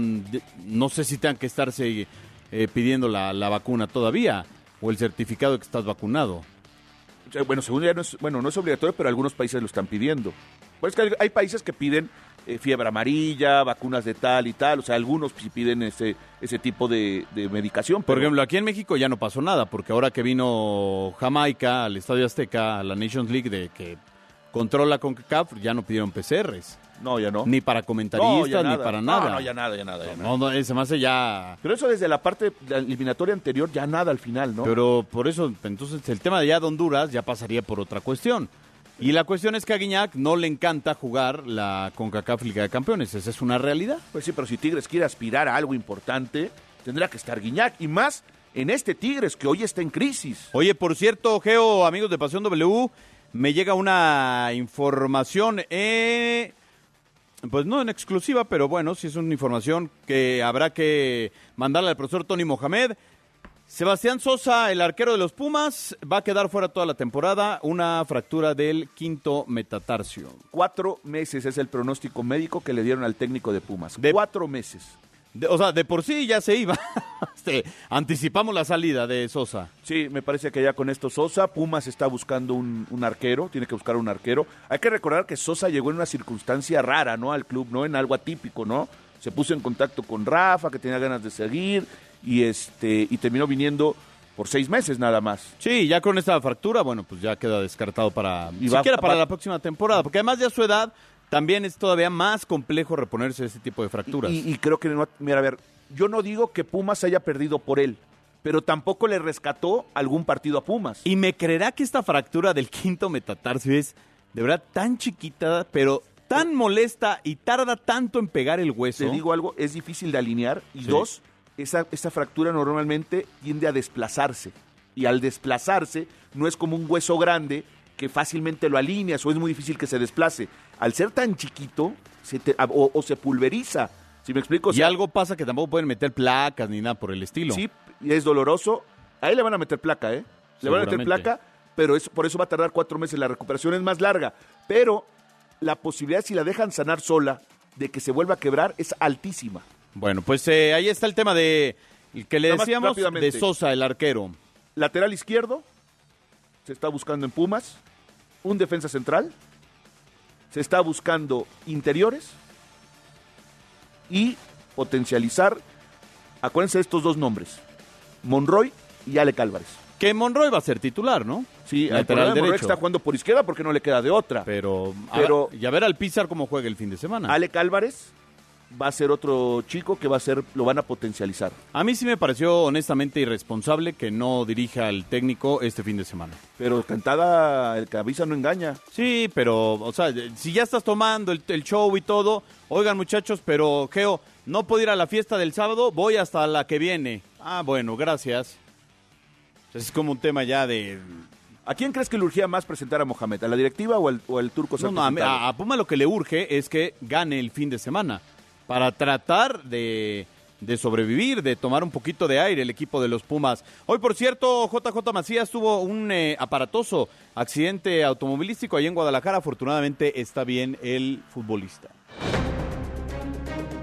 no sé si tengan que estarse eh, pidiendo la, la vacuna todavía, o el certificado de que estás vacunado. O sea, bueno, según ya no es, bueno, no es obligatorio, pero algunos países lo están pidiendo. Pues es que hay, hay países que piden eh, fiebre amarilla, vacunas de tal y tal, o sea, algunos sí piden ese, ese tipo de, de medicación. Por pero... ejemplo, aquí en México ya no pasó nada, porque ahora que vino Jamaica al Estadio Azteca, a la Nations League, de que controla CONCACAF, ya no pidieron P C Rs. No, ya no. Ni para comentaristas, no, ni para nada. No, no, ya nada, ya nada. Ya no, nada. no, se me hace ya... Pero eso desde la parte de la eliminatoria anterior, ya nada al final, ¿no? Pero por eso, entonces, el tema de ya de Honduras ya pasaría por otra cuestión. Y la cuestión es que a Guiñac no le encanta jugar la CONCACAF Liga de Campeones. Esa es una realidad. Pues sí, pero si Tigres quiere aspirar a algo importante, tendrá que estar Guiñac. Y más en este Tigres que hoy está en crisis. Oye, por cierto, Geo, amigos de Pasión W, me llega una información... Eh... Pues no en exclusiva, pero bueno, sí es una información que habrá que mandarle al profesor Tony Mohamed. Sebastián Sosa, el arquero de los Pumas, va a quedar fuera toda la temporada, una fractura del quinto metatarso. Cuatro meses es el pronóstico médico que le dieron al técnico de Pumas. De, Cuatro meses. De, o sea, de por sí ya se iba. este, anticipamos la salida de Sosa. Sí, me parece que ya con esto Sosa, Pumas está buscando un, un arquero, tiene que buscar un arquero. Hay que recordar que Sosa llegó en una circunstancia rara, ¿no? Al club, ¿no? En algo atípico, ¿no? Se puso en contacto con Rafa, que tenía ganas de seguir, y este y terminó viniendo por seis meses nada más. Sí, ya con esta fractura, bueno, pues ya queda descartado para, y siquiera va, para va, la próxima temporada, porque además de a su edad, también es todavía más complejo reponerse de ese tipo de fracturas. Y, y, y creo que, no, mira, a ver, yo no digo que Pumas haya perdido por él, pero tampoco le rescató algún partido a Pumas. Y me creerá que esta fractura del quinto metatarso es de verdad tan chiquita, pero tan molesta y tarda tanto en pegar el hueso. Te digo algo, es difícil de alinear. Y sí. dos, esa, esa fractura normalmente tiende a desplazarse. Y al desplazarse, no es como un hueso grande que fácilmente lo alineas o es muy difícil que se desplace. Al ser tan chiquito, se te, o, o se pulveriza. ¿Sí me explico? O sea, y algo pasa que tampoco pueden meter placas ni nada por el estilo. Sí, y es doloroso. A él le van a meter placa, ¿eh? Le van a meter placa, pero es, por eso va a tardar cuatro meses. La recuperación es más larga. Pero la posibilidad, si la dejan sanar sola, de que se vuelva a quebrar, es altísima. Bueno, pues eh, ahí está el tema de que le Nada decíamos de Sosa, el arquero. Lateral izquierdo, se está buscando en Pumas. Un defensa central, se está buscando interiores y potencializar, acuérdense de estos dos nombres, Monroy y Alec Álvarez. Que Monroy va a ser titular, ¿no? Sí, lateral derecho. Monroy está jugando por izquierda porque no le queda de otra. Pero, Pero a, y a ver al Pizarro cómo juega el fin de semana. Alec Álvarez va a ser otro chico que va a ser, lo van a potencializar. A mí sí me pareció honestamente irresponsable que no dirija al técnico este fin de semana. Pero cantada, el cabeza no engaña. Sí, pero, o sea, si ya estás tomando el, el show y todo, oigan muchachos, pero Geo, no puedo ir a la fiesta del sábado, voy hasta la que viene. Ah, bueno, gracias. Es como un tema ya de... ¿A quién crees que le urgía más presentar a Mohamed? ¿A la directiva o al, o al turco? No, no, a, a Puma lo que le urge es que gane el fin de semana para tratar de, de sobrevivir, de tomar un poquito de aire el equipo de los Pumas. Hoy, por cierto, J J Macías tuvo un eh, aparatoso accidente automovilístico ahí en Guadalajara. Afortunadamente está bien el futbolista.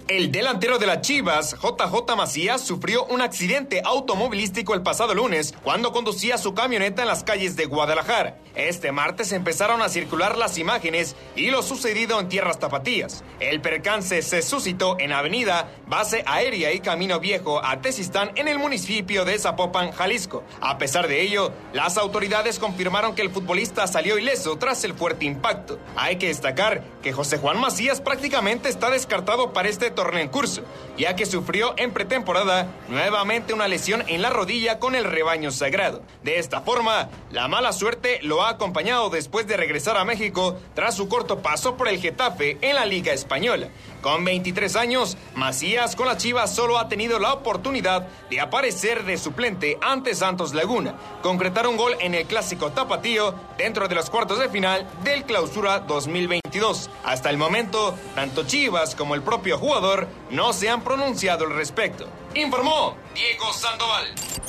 El delantero de las Chivas, J J Macías, sufrió un accidente automovilístico el pasado lunes cuando conducía su camioneta en las calles de Guadalajara. Este martes empezaron a circular las imágenes y lo sucedido en tierras tapatías. El percance se suscitó en Avenida Base Aérea y Camino Viejo a Tezistán en el municipio de Zapopan, Jalisco. A pesar de ello, las autoridades confirmaron que el futbolista salió ileso tras el fuerte impacto. Hay que destacar que José Juan Macías prácticamente está descartado para este torneo en curso, ya que sufrió en pretemporada nuevamente una lesión en la rodilla con el rebaño sagrado. De esta forma, la mala suerte lo ha acompañado después de regresar a México tras su corto paso por el Getafe en la Liga Española. Con veintitrés años, Macías con las Chivas solo ha tenido la oportunidad de aparecer de suplente ante Santos Laguna, concretar un gol en el clásico tapatío dentro de los cuartos de final del Clausura dos mil veintidós. Hasta el momento, tanto Chivas como el propio jugador no se han pronunciado al respecto. Informó Diego Sandoval.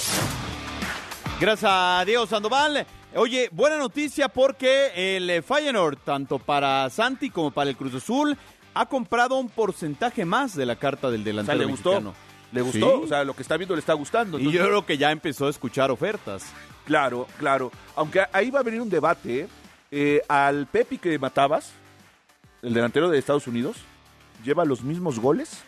Gracias a Diego Sandoval. Oye, buena noticia porque el Feyenoord, tanto para Santi como para el Cruz Azul, ha comprado un porcentaje más de la carta del delantero o sea, ¿le mexicano. gustó? ¿Le gustó? Sí. O sea, lo que está viendo le está gustando. Y yo creo que ya empezó a escuchar ofertas. Claro, claro. Aunque ahí va a venir un debate, ¿eh? Eh, al Pepi que matabas, el delantero de Estados Unidos, lleva los mismos goles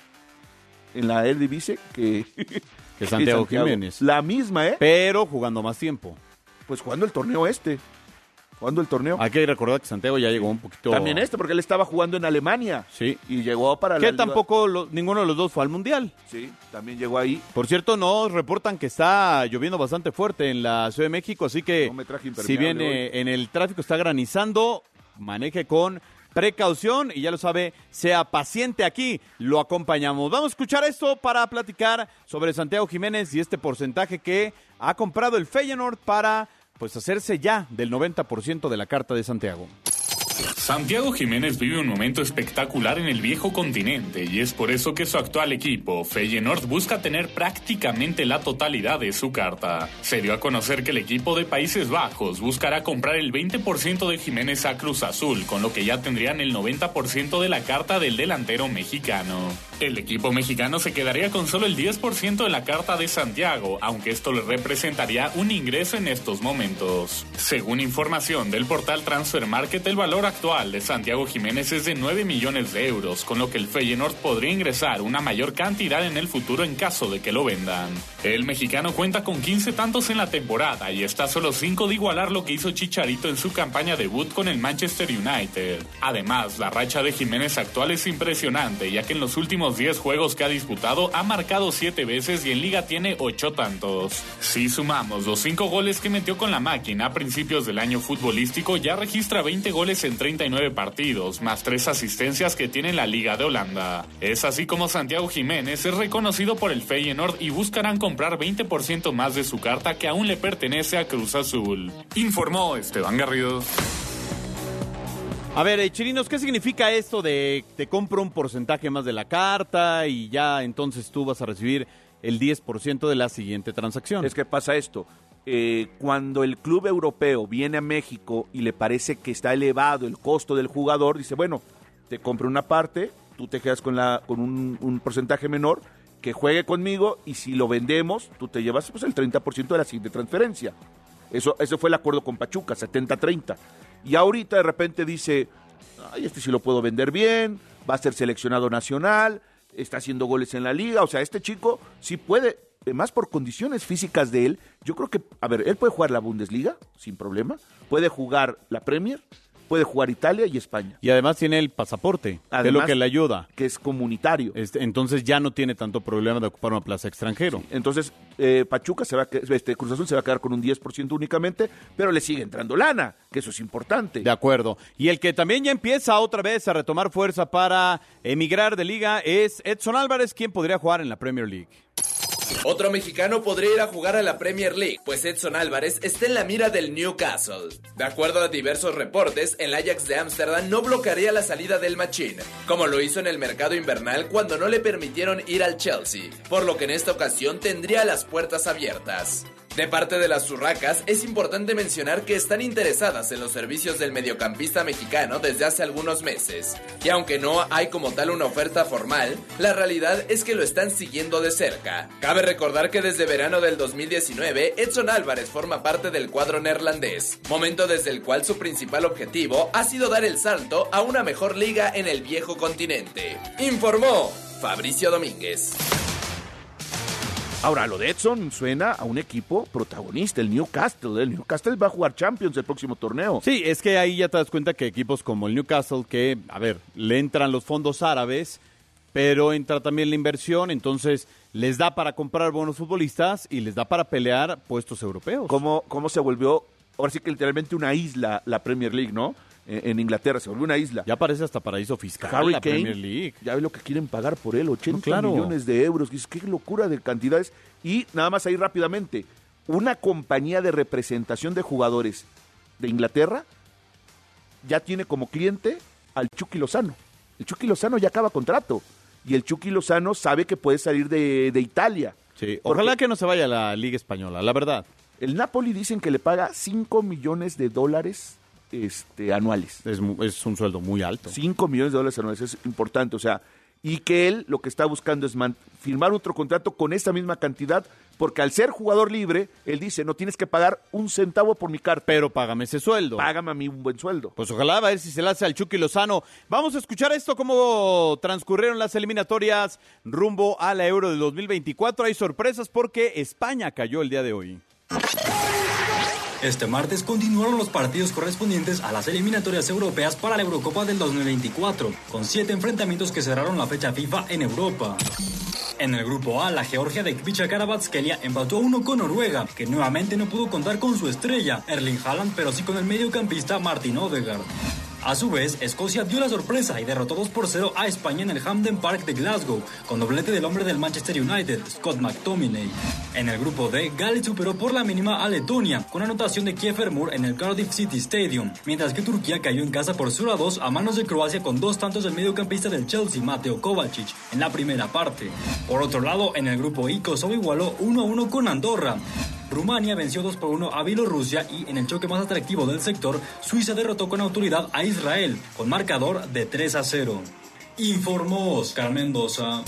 en la Eredivisie que, que Santiago, Santiago Jiménez. La misma, ¿eh? Pero jugando más tiempo. Pues jugando el torneo este. Jugando el torneo. Hay que recordar que Santiago ya llegó un poquito... También este, porque él estaba jugando en Alemania. Sí. Y llegó para que la... Que tampoco lo, ninguno de los dos fue al Mundial. Sí, también llegó ahí. Por cierto, nos reportan que está lloviendo bastante fuerte en la Ciudad de México, así que no me traje si bien eh, en el tráfico está granizando, maneje con precaución y ya lo sabe, sea paciente aquí, lo acompañamos. Vamos a escuchar esto para platicar sobre Santiago Jiménez y este porcentaje que ha comprado el Feyenoord para... pues hacerse ya del noventa por ciento de la carta de Santiago. Santiago Jiménez vive un momento espectacular en el viejo continente y es por eso que su actual equipo, Feyenoord, busca tener prácticamente la totalidad de su carta. Se dio a conocer que el equipo de Países Bajos buscará comprar el veinte por ciento de Jiménez a Cruz Azul, con lo que ya tendrían el noventa por ciento de la carta del delantero mexicano. El equipo mexicano se quedaría con solo el diez por ciento de la carta de Santiago, aunque esto le representaría un ingreso en estos momentos. Según información del portal Transfer Market, el valor actual de Santiago Jiménez es de nueve millones de euros, con lo que el Feyenoord podría ingresar una mayor cantidad en el futuro en caso de que lo vendan. El mexicano cuenta con quince tantos en la temporada y está a solo cinco de igualar lo que hizo Chicharito en su campaña debut con el Manchester United. Además, la racha de Jiménez actual es impresionante, ya que en los últimos diez juegos que ha disputado ha marcado siete veces y en liga tiene ocho tantos. Si sumamos los cinco goles que metió con la máquina a principios del año futbolístico, ya registra veinte goles en treinta y nueve partidos, más tres asistencias que tiene en la Liga de Holanda. Es así como Santiago Jiménez es reconocido por el Feyenoord y buscarán comprar veinte por ciento más de su carta que aún le pertenece a Cruz Azul. Informó Esteban Garrido. A ver, eh, Chirinos, ¿qué significa esto de te compro un porcentaje más de la carta y ya entonces tú vas a recibir el diez por ciento de la siguiente transacción? Es que pasa esto. Eh, cuando el club europeo viene a México y le parece que está elevado el costo del jugador, dice, bueno, te compro una parte, tú te quedas con, la, con un, un porcentaje menor, que juegue conmigo y si lo vendemos, tú te llevas pues, el treinta por ciento de la siguiente transferencia. Eso, ese fue el acuerdo con Pachuca, setenta treinta. Y ahorita de repente dice, ay, este sí lo puedo vender bien, va a ser seleccionado nacional, está haciendo goles en la liga, o sea, este chico sí puede, más por condiciones físicas de él, yo creo que, a ver, él puede jugar la Bundesliga sin problema, puede jugar la Premier, puede jugar Italia y España. Y además tiene el pasaporte, además, que es lo que le ayuda. Que es comunitario. Este, entonces ya no tiene tanto problema de ocupar una plaza extranjero. Sí, entonces eh, Pachuca se va a, este, Cruz Azul se va a quedar con un diez por ciento únicamente, pero le sigue entrando lana, que eso es importante. De acuerdo. Y el que también ya empieza otra vez a retomar fuerza para emigrar de liga es Edson Álvarez, quien podría jugar en la Premier League. Otro mexicano podría ir a jugar a la Premier League, pues Edson Álvarez está en la mira del Newcastle. De acuerdo a diversos reportes, el Ajax de Ámsterdam no bloquearía la salida del machín, como lo hizo en el mercado invernal cuando no le permitieron ir al Chelsea, por lo que en esta ocasión tendría las puertas abiertas. De parte de las Urracas, es importante mencionar que están interesadas en los servicios del mediocampista mexicano desde hace algunos meses. Y aunque no hay como tal una oferta formal, la realidad es que lo están siguiendo de cerca. Cabe recordar que desde verano del dos mil diecinueve, Edson Álvarez forma parte del cuadro neerlandés, momento desde el cual su principal objetivo ha sido dar el salto a una mejor liga en el viejo continente. Informó Fabricio Domínguez. Ahora, lo de Edson suena a un equipo protagonista, el Newcastle. El Newcastle va a jugar Champions el próximo torneo. Sí, es que ahí ya te das cuenta que equipos como el Newcastle, que, a ver, le entran los fondos árabes, pero entra también la inversión, entonces les da para comprar buenos futbolistas y les da para pelear puestos europeos. ¿Cómo, cómo se volvió, ahora sí que literalmente una isla, la Premier League, ¿no? En Inglaterra, se volvió una isla. Ya parece hasta paraíso fiscal Harry la Kane, Premier League. Ya ve lo que quieren pagar por él, ochenta no, claro. millones de euros. Dices, qué locura de cantidades. Y nada más ahí rápidamente, una compañía de representación de jugadores de Inglaterra ya tiene como cliente al Chucky Lozano. El Chucky Lozano ya acaba contrato. Y el Chucky Lozano sabe que puede salir de, de Italia. Sí, ojalá que no se vaya a la Liga Española, la verdad. El Napoli dicen que le paga cinco millones de dólares Este, anuales. Es, es un sueldo muy alto. cinco millones de dólares anuales, es importante, o sea, y que él lo que está buscando es man, firmar otro contrato con esta misma cantidad, porque al ser jugador libre, él dice, no tienes que pagar un centavo por mi carta. Pero págame ese sueldo. Págame a mí un buen sueldo. Pues ojalá a ver si se le hace al Chucky Lozano. Vamos a escuchar esto, cómo transcurrieron las eliminatorias rumbo a la Euro del dos mil veinticuatro. Hay sorpresas porque España cayó el día de hoy. Este martes continuaron los partidos correspondientes a las eliminatorias europeas para la Eurocopa del dos mil veinticuatro, con siete enfrentamientos que cerraron la fecha FIFA en Europa. En el grupo A, la Georgia de Kvicha Karabatskelia empató a uno con Noruega, que nuevamente no pudo contar con su estrella, Erling Haaland, pero sí con el mediocampista Martin Odegaard. A su vez, Escocia dio la sorpresa y derrotó dos por cero a España en el Hampden Park de Glasgow, con doblete del hombre del Manchester United, Scott McTominay. En el grupo D, Gales superó por la mínima a Letonia, con anotación de Kiefer Moore en el Cardiff City Stadium, mientras que Turquía cayó en casa por cero a dos a manos de Croacia con dos tantos del mediocampista del Chelsea, Mateo Kovacic, en la primera parte. Por otro lado, en el grupo I, Kosovo igualó uno a uno con Andorra. Rumania venció dos por uno a Bielorrusia y en el choque más atractivo del sector, Suiza derrotó con autoridad a Israel, con marcador de tres a cero. Informó Oscar Mendoza.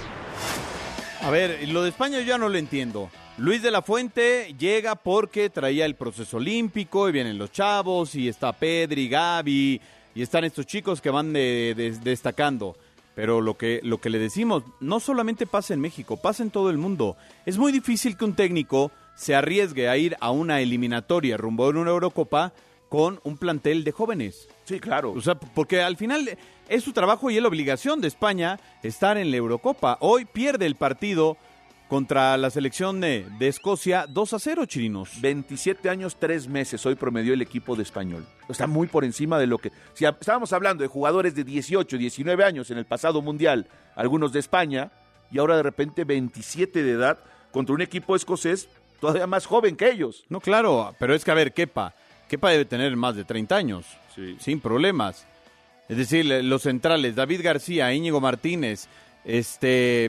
A ver, lo de España yo ya no lo entiendo. Luis de la Fuente llega porque traía el proceso olímpico y vienen los chavos y está Pedri, Gavi y están estos chicos que van de, de, destacando. Pero lo que, lo que le decimos, no solamente pasa en México, pasa en todo el mundo. Es muy difícil que un técnico se arriesgue a ir a una eliminatoria rumbo a una Eurocopa con un plantel de jóvenes. Sí, claro. O sea, porque al final es su trabajo y es la obligación de España estar en la Eurocopa. Hoy pierde el partido contra la selección de, de Escocia dos a cero, chirinos. veintisiete años, tres meses hoy promedió el equipo de Español. Está muy por encima de lo que... Si estábamos hablando de jugadores de dieciocho, diecinueve años en el pasado mundial, algunos de España, y ahora de repente veintisiete de edad contra un equipo escocés todavía más joven que ellos. No, claro, pero es que a ver, Kepa, Kepa debe tener más de treinta años, sí, sin problemas. Es decir, los centrales, David García, Íñigo Martínez, este,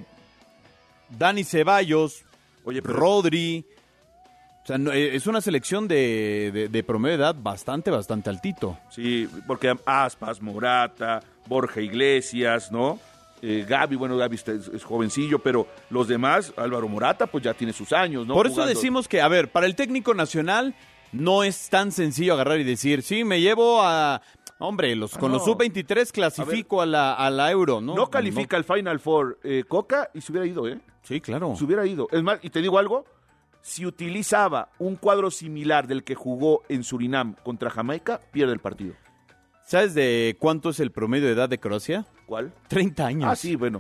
Dani Ceballos, Oye, pero... Rodri. O sea, no, es una selección de, de, de promedio de edad bastante, bastante altito. Sí, porque Aspas, Morata, Borja Iglesias, ¿no? Eh, Gavi, bueno, Gavi es, es jovencillo, pero los demás, Álvaro Morata, pues ya tiene sus años, ¿no? Por eso Jugando. decimos que, a ver, para el técnico nacional no es tan sencillo agarrar y decir, sí, me llevo a... Hombre, los, ah, con no. los sub veintitrés clasifico a, ver, a, la, a la Euro, ¿no? No califica al no. Final Four eh, Coca y se hubiera ido, ¿eh? Sí, claro. Se hubiera ido. Es más, y te digo algo, si utilizaba un cuadro similar del que jugó en Surinam contra Jamaica, pierde el partido. ¿Sabes de cuánto es el promedio de edad de Croacia? ¿Cuál? treinta años. Ah, sí, bueno.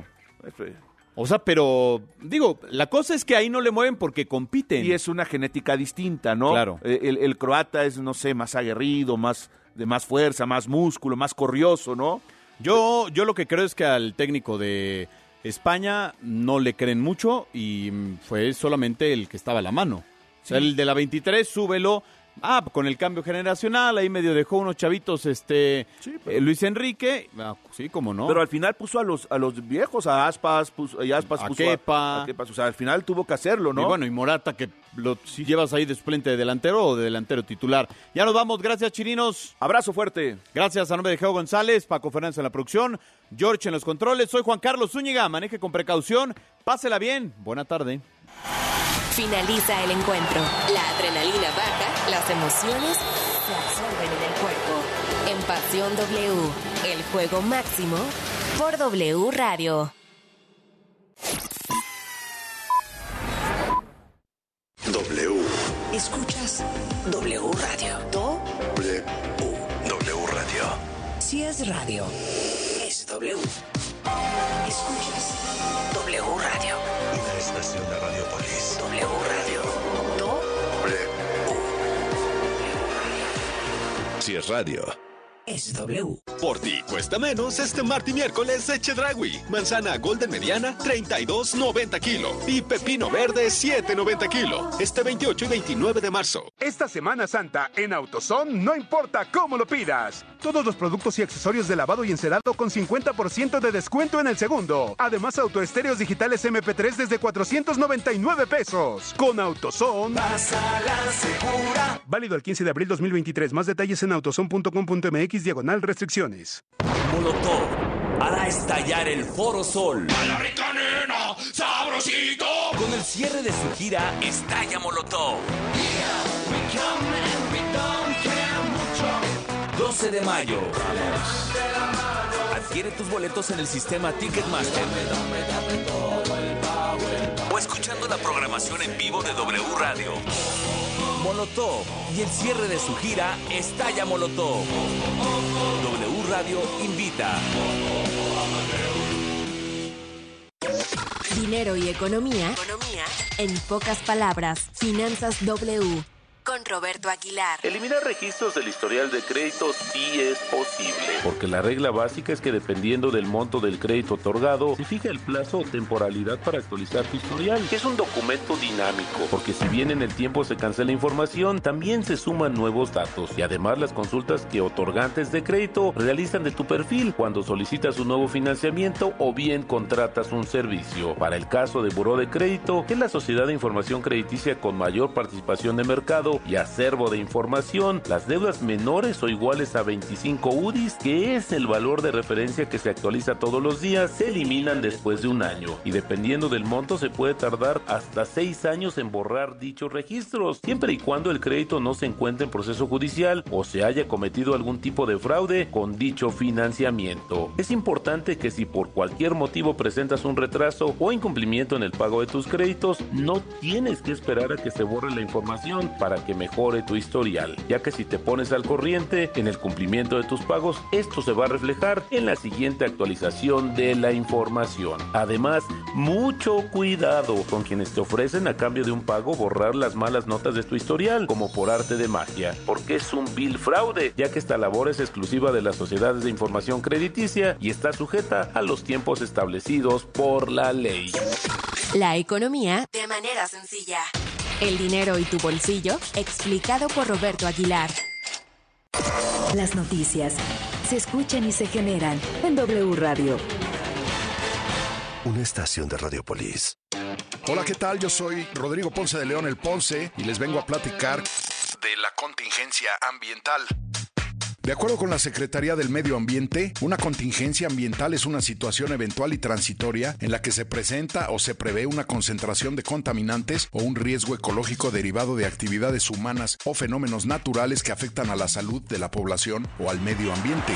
O sea, pero, digo, la cosa es que ahí no le mueven porque compiten. Y es una genética distinta, ¿no? Claro. El, el croata es, no sé, más aguerrido, más de más fuerza, más músculo, más corrioso, ¿no? Yo, yo lo que creo es que al técnico de España no le creen mucho y fue solamente el que estaba a la mano. O sea, el de la veintitrés, súbelo, Ah, con el cambio generacional, ahí medio dejó unos chavitos, este, sí, pero... eh, Luis Enrique, ah, sí, cómo no. Pero al final puso a los a los viejos, a Aspas, puso, y Aspas a puso Kepa. a, a Kepa, o sea, al final tuvo que hacerlo, ¿no? Y bueno, y Morata, que lo sí. llevas ahí de suplente de delantero o de delantero titular. Ya nos vamos, gracias, Chirinos. Abrazo fuerte. Gracias a nombre de Geo González, Paco Fernández en la producción, George en los controles, soy Juan Carlos Zúñiga, maneje con precaución, pásela bien, buena tarde. Finaliza el encuentro. La adrenalina baja, las emociones se absorben en el cuerpo. En Pasión W, el juego máximo por W Radio. W. Escuchas W Radio. Do. W. W Radio. Si es radio, es W. Escuchas W Radio. Una estación de Radiopolis. W Radio. Do. W. Si es radio, es W. Por ti cuesta menos este martes y miércoles de Chedraui. Manzana Golden mediana, treinta y dos noventa kilo. Y pepino verde, siete noventa kilo. Este veintiocho y veintinueve de marzo. Esta Semana Santa en AutoZone no importa cómo lo pidas. Todos los productos y accesorios de lavado y encerado con cincuenta por ciento de descuento en el segundo. Además, autoestéreos digitales eme pe tres desde cuatrocientos noventa y nueve pesos. Con AutoZone. Vas a la segura. Válido el quince de abril dos mil veintitrés. Más detalles en autozone punto com punto eme equis diagonal restricciones. Molotov hará estallar el Foro Sol. ¡A la rica nena, sabrosito! Con el cierre de su gira Estalla Molotov. doce de mayo. Adquiere tus boletos en el sistema Ticketmaster o escuchando la programación en vivo de W Radio. Molotov y el cierre de su gira Estalla Molotov. W Radio invita. Dinero y economía. Economía. En pocas palabras, Finanzas W. Con Roberto Aguilar. Eliminar registros del historial de crédito sí es posible, porque la regla básica es que dependiendo del monto del crédito otorgado, se fija el plazo o temporalidad para actualizar tu historial, que es un documento dinámico, porque si bien en el tiempo se cancela información, también se suman nuevos datos, y además las consultas que otorgantes de crédito realizan de tu perfil cuando solicitas un nuevo financiamiento o bien contratas un servicio. Para el caso de Buró de Crédito, que es la sociedad de información crediticia con mayor participación de mercado y acervo de información, las deudas menores o iguales a veinticinco U D I s, que es el valor de referencia que se actualiza todos los días, se eliminan después de un año, y dependiendo del monto se puede tardar hasta seis años en borrar dichos registros, siempre y cuando el crédito no se encuentre en proceso judicial o se haya cometido algún tipo de fraude con dicho financiamiento. Es importante que si por cualquier motivo presentas un retraso o incumplimiento en el pago de tus créditos, no tienes que esperar a que se borre la información para que mejore tu historial, ya que si te pones al corriente en el cumplimiento de tus pagos, esto se va a reflejar en la siguiente actualización de la información. Además, mucho cuidado con quienes te ofrecen a cambio de un pago borrar las malas notas de tu historial, como por arte de magia, porque es un vil fraude, ya que esta labor es exclusiva de las sociedades de información crediticia y está sujeta a los tiempos establecidos por la ley. La economía de manera sencilla. El dinero y tu bolsillo, explicado por Roberto Aguilar. Las noticias se escuchan y se generan en W Radio. Una estación de Radiopolis. Hola, ¿qué tal? Yo soy Rodrigo Ponce de León, el Ponce, y les vengo a platicar de la contingencia ambiental. De acuerdo con la Secretaría del Medio Ambiente, una contingencia ambiental es una situación eventual y transitoria en la que se presenta o se prevé una concentración de contaminantes o un riesgo ecológico derivado de actividades humanas o fenómenos naturales que afectan a la salud de la población o al medio ambiente.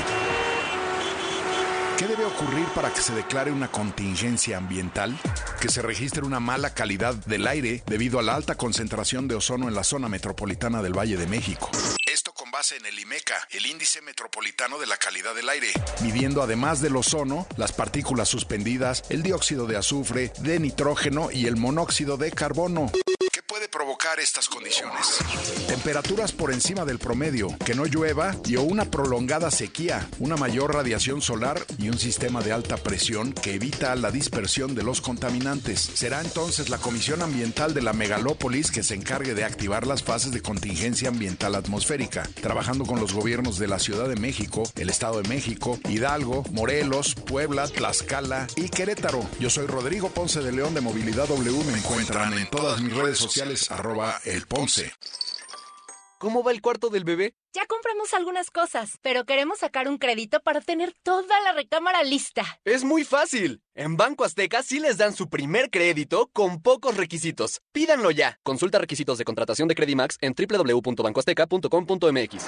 ¿Qué debe ocurrir para que se declare una contingencia ambiental? Que se registre una mala calidad del aire debido a la alta concentración de ozono en la zona metropolitana del Valle de México. Esto con base en el IMECA, el Índice Metropolitano de la Calidad del Aire, midiendo además del ozono, las partículas suspendidas, el dióxido de azufre, de nitrógeno y el monóxido de carbono. ¿Qué puede provocar provocar estas condiciones. Temperaturas por encima del promedio, que no llueva y o una prolongada sequía, una mayor radiación solar y un sistema de alta presión que evita la dispersión de los contaminantes. Será entonces la Comisión Ambiental de la Megalópolis que se encargue de activar las fases de contingencia ambiental atmosférica, trabajando con los gobiernos de la Ciudad de México, el Estado de México, Hidalgo, Morelos, Puebla, Tlaxcala y Querétaro. Yo soy Rodrigo Ponce de León de Movilidad W. Me encuentran en todas mis redes sociales, arroba el Ponce. ¿Cómo va el cuarto del bebé? Ya compramos algunas cosas, pero queremos sacar un crédito para tener toda la recámara lista. Es muy fácil. En Banco Azteca sí les dan su primer crédito con pocos requisitos. Pídanlo ya. Consulta requisitos de contratación de Credimax en doble u doble u doble u punto banco azteca punto com punto m x.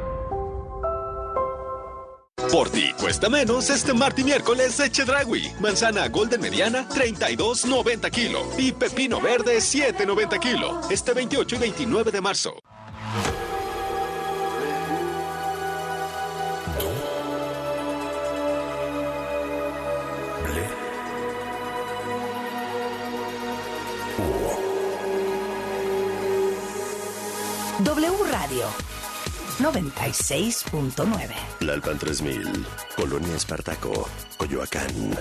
Por ti cuesta menos este martes y miércoles de Chedraui. Manzana Golden mediana, treinta y dos noventa kilo. Y pepino verde, siete noventa kilo. Este veintiocho y veintinueve de marzo. W Radio noventa y seis punto nueve. Lalpan tres mil, Colonia Espartaco, Coyoacán,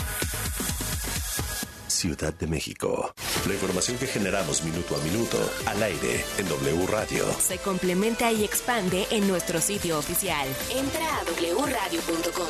Ciudad de México. La información que generamos minuto a minuto al aire en W Radio. Se complementa y expande en nuestro sitio oficial. Entra a doble u radio punto com.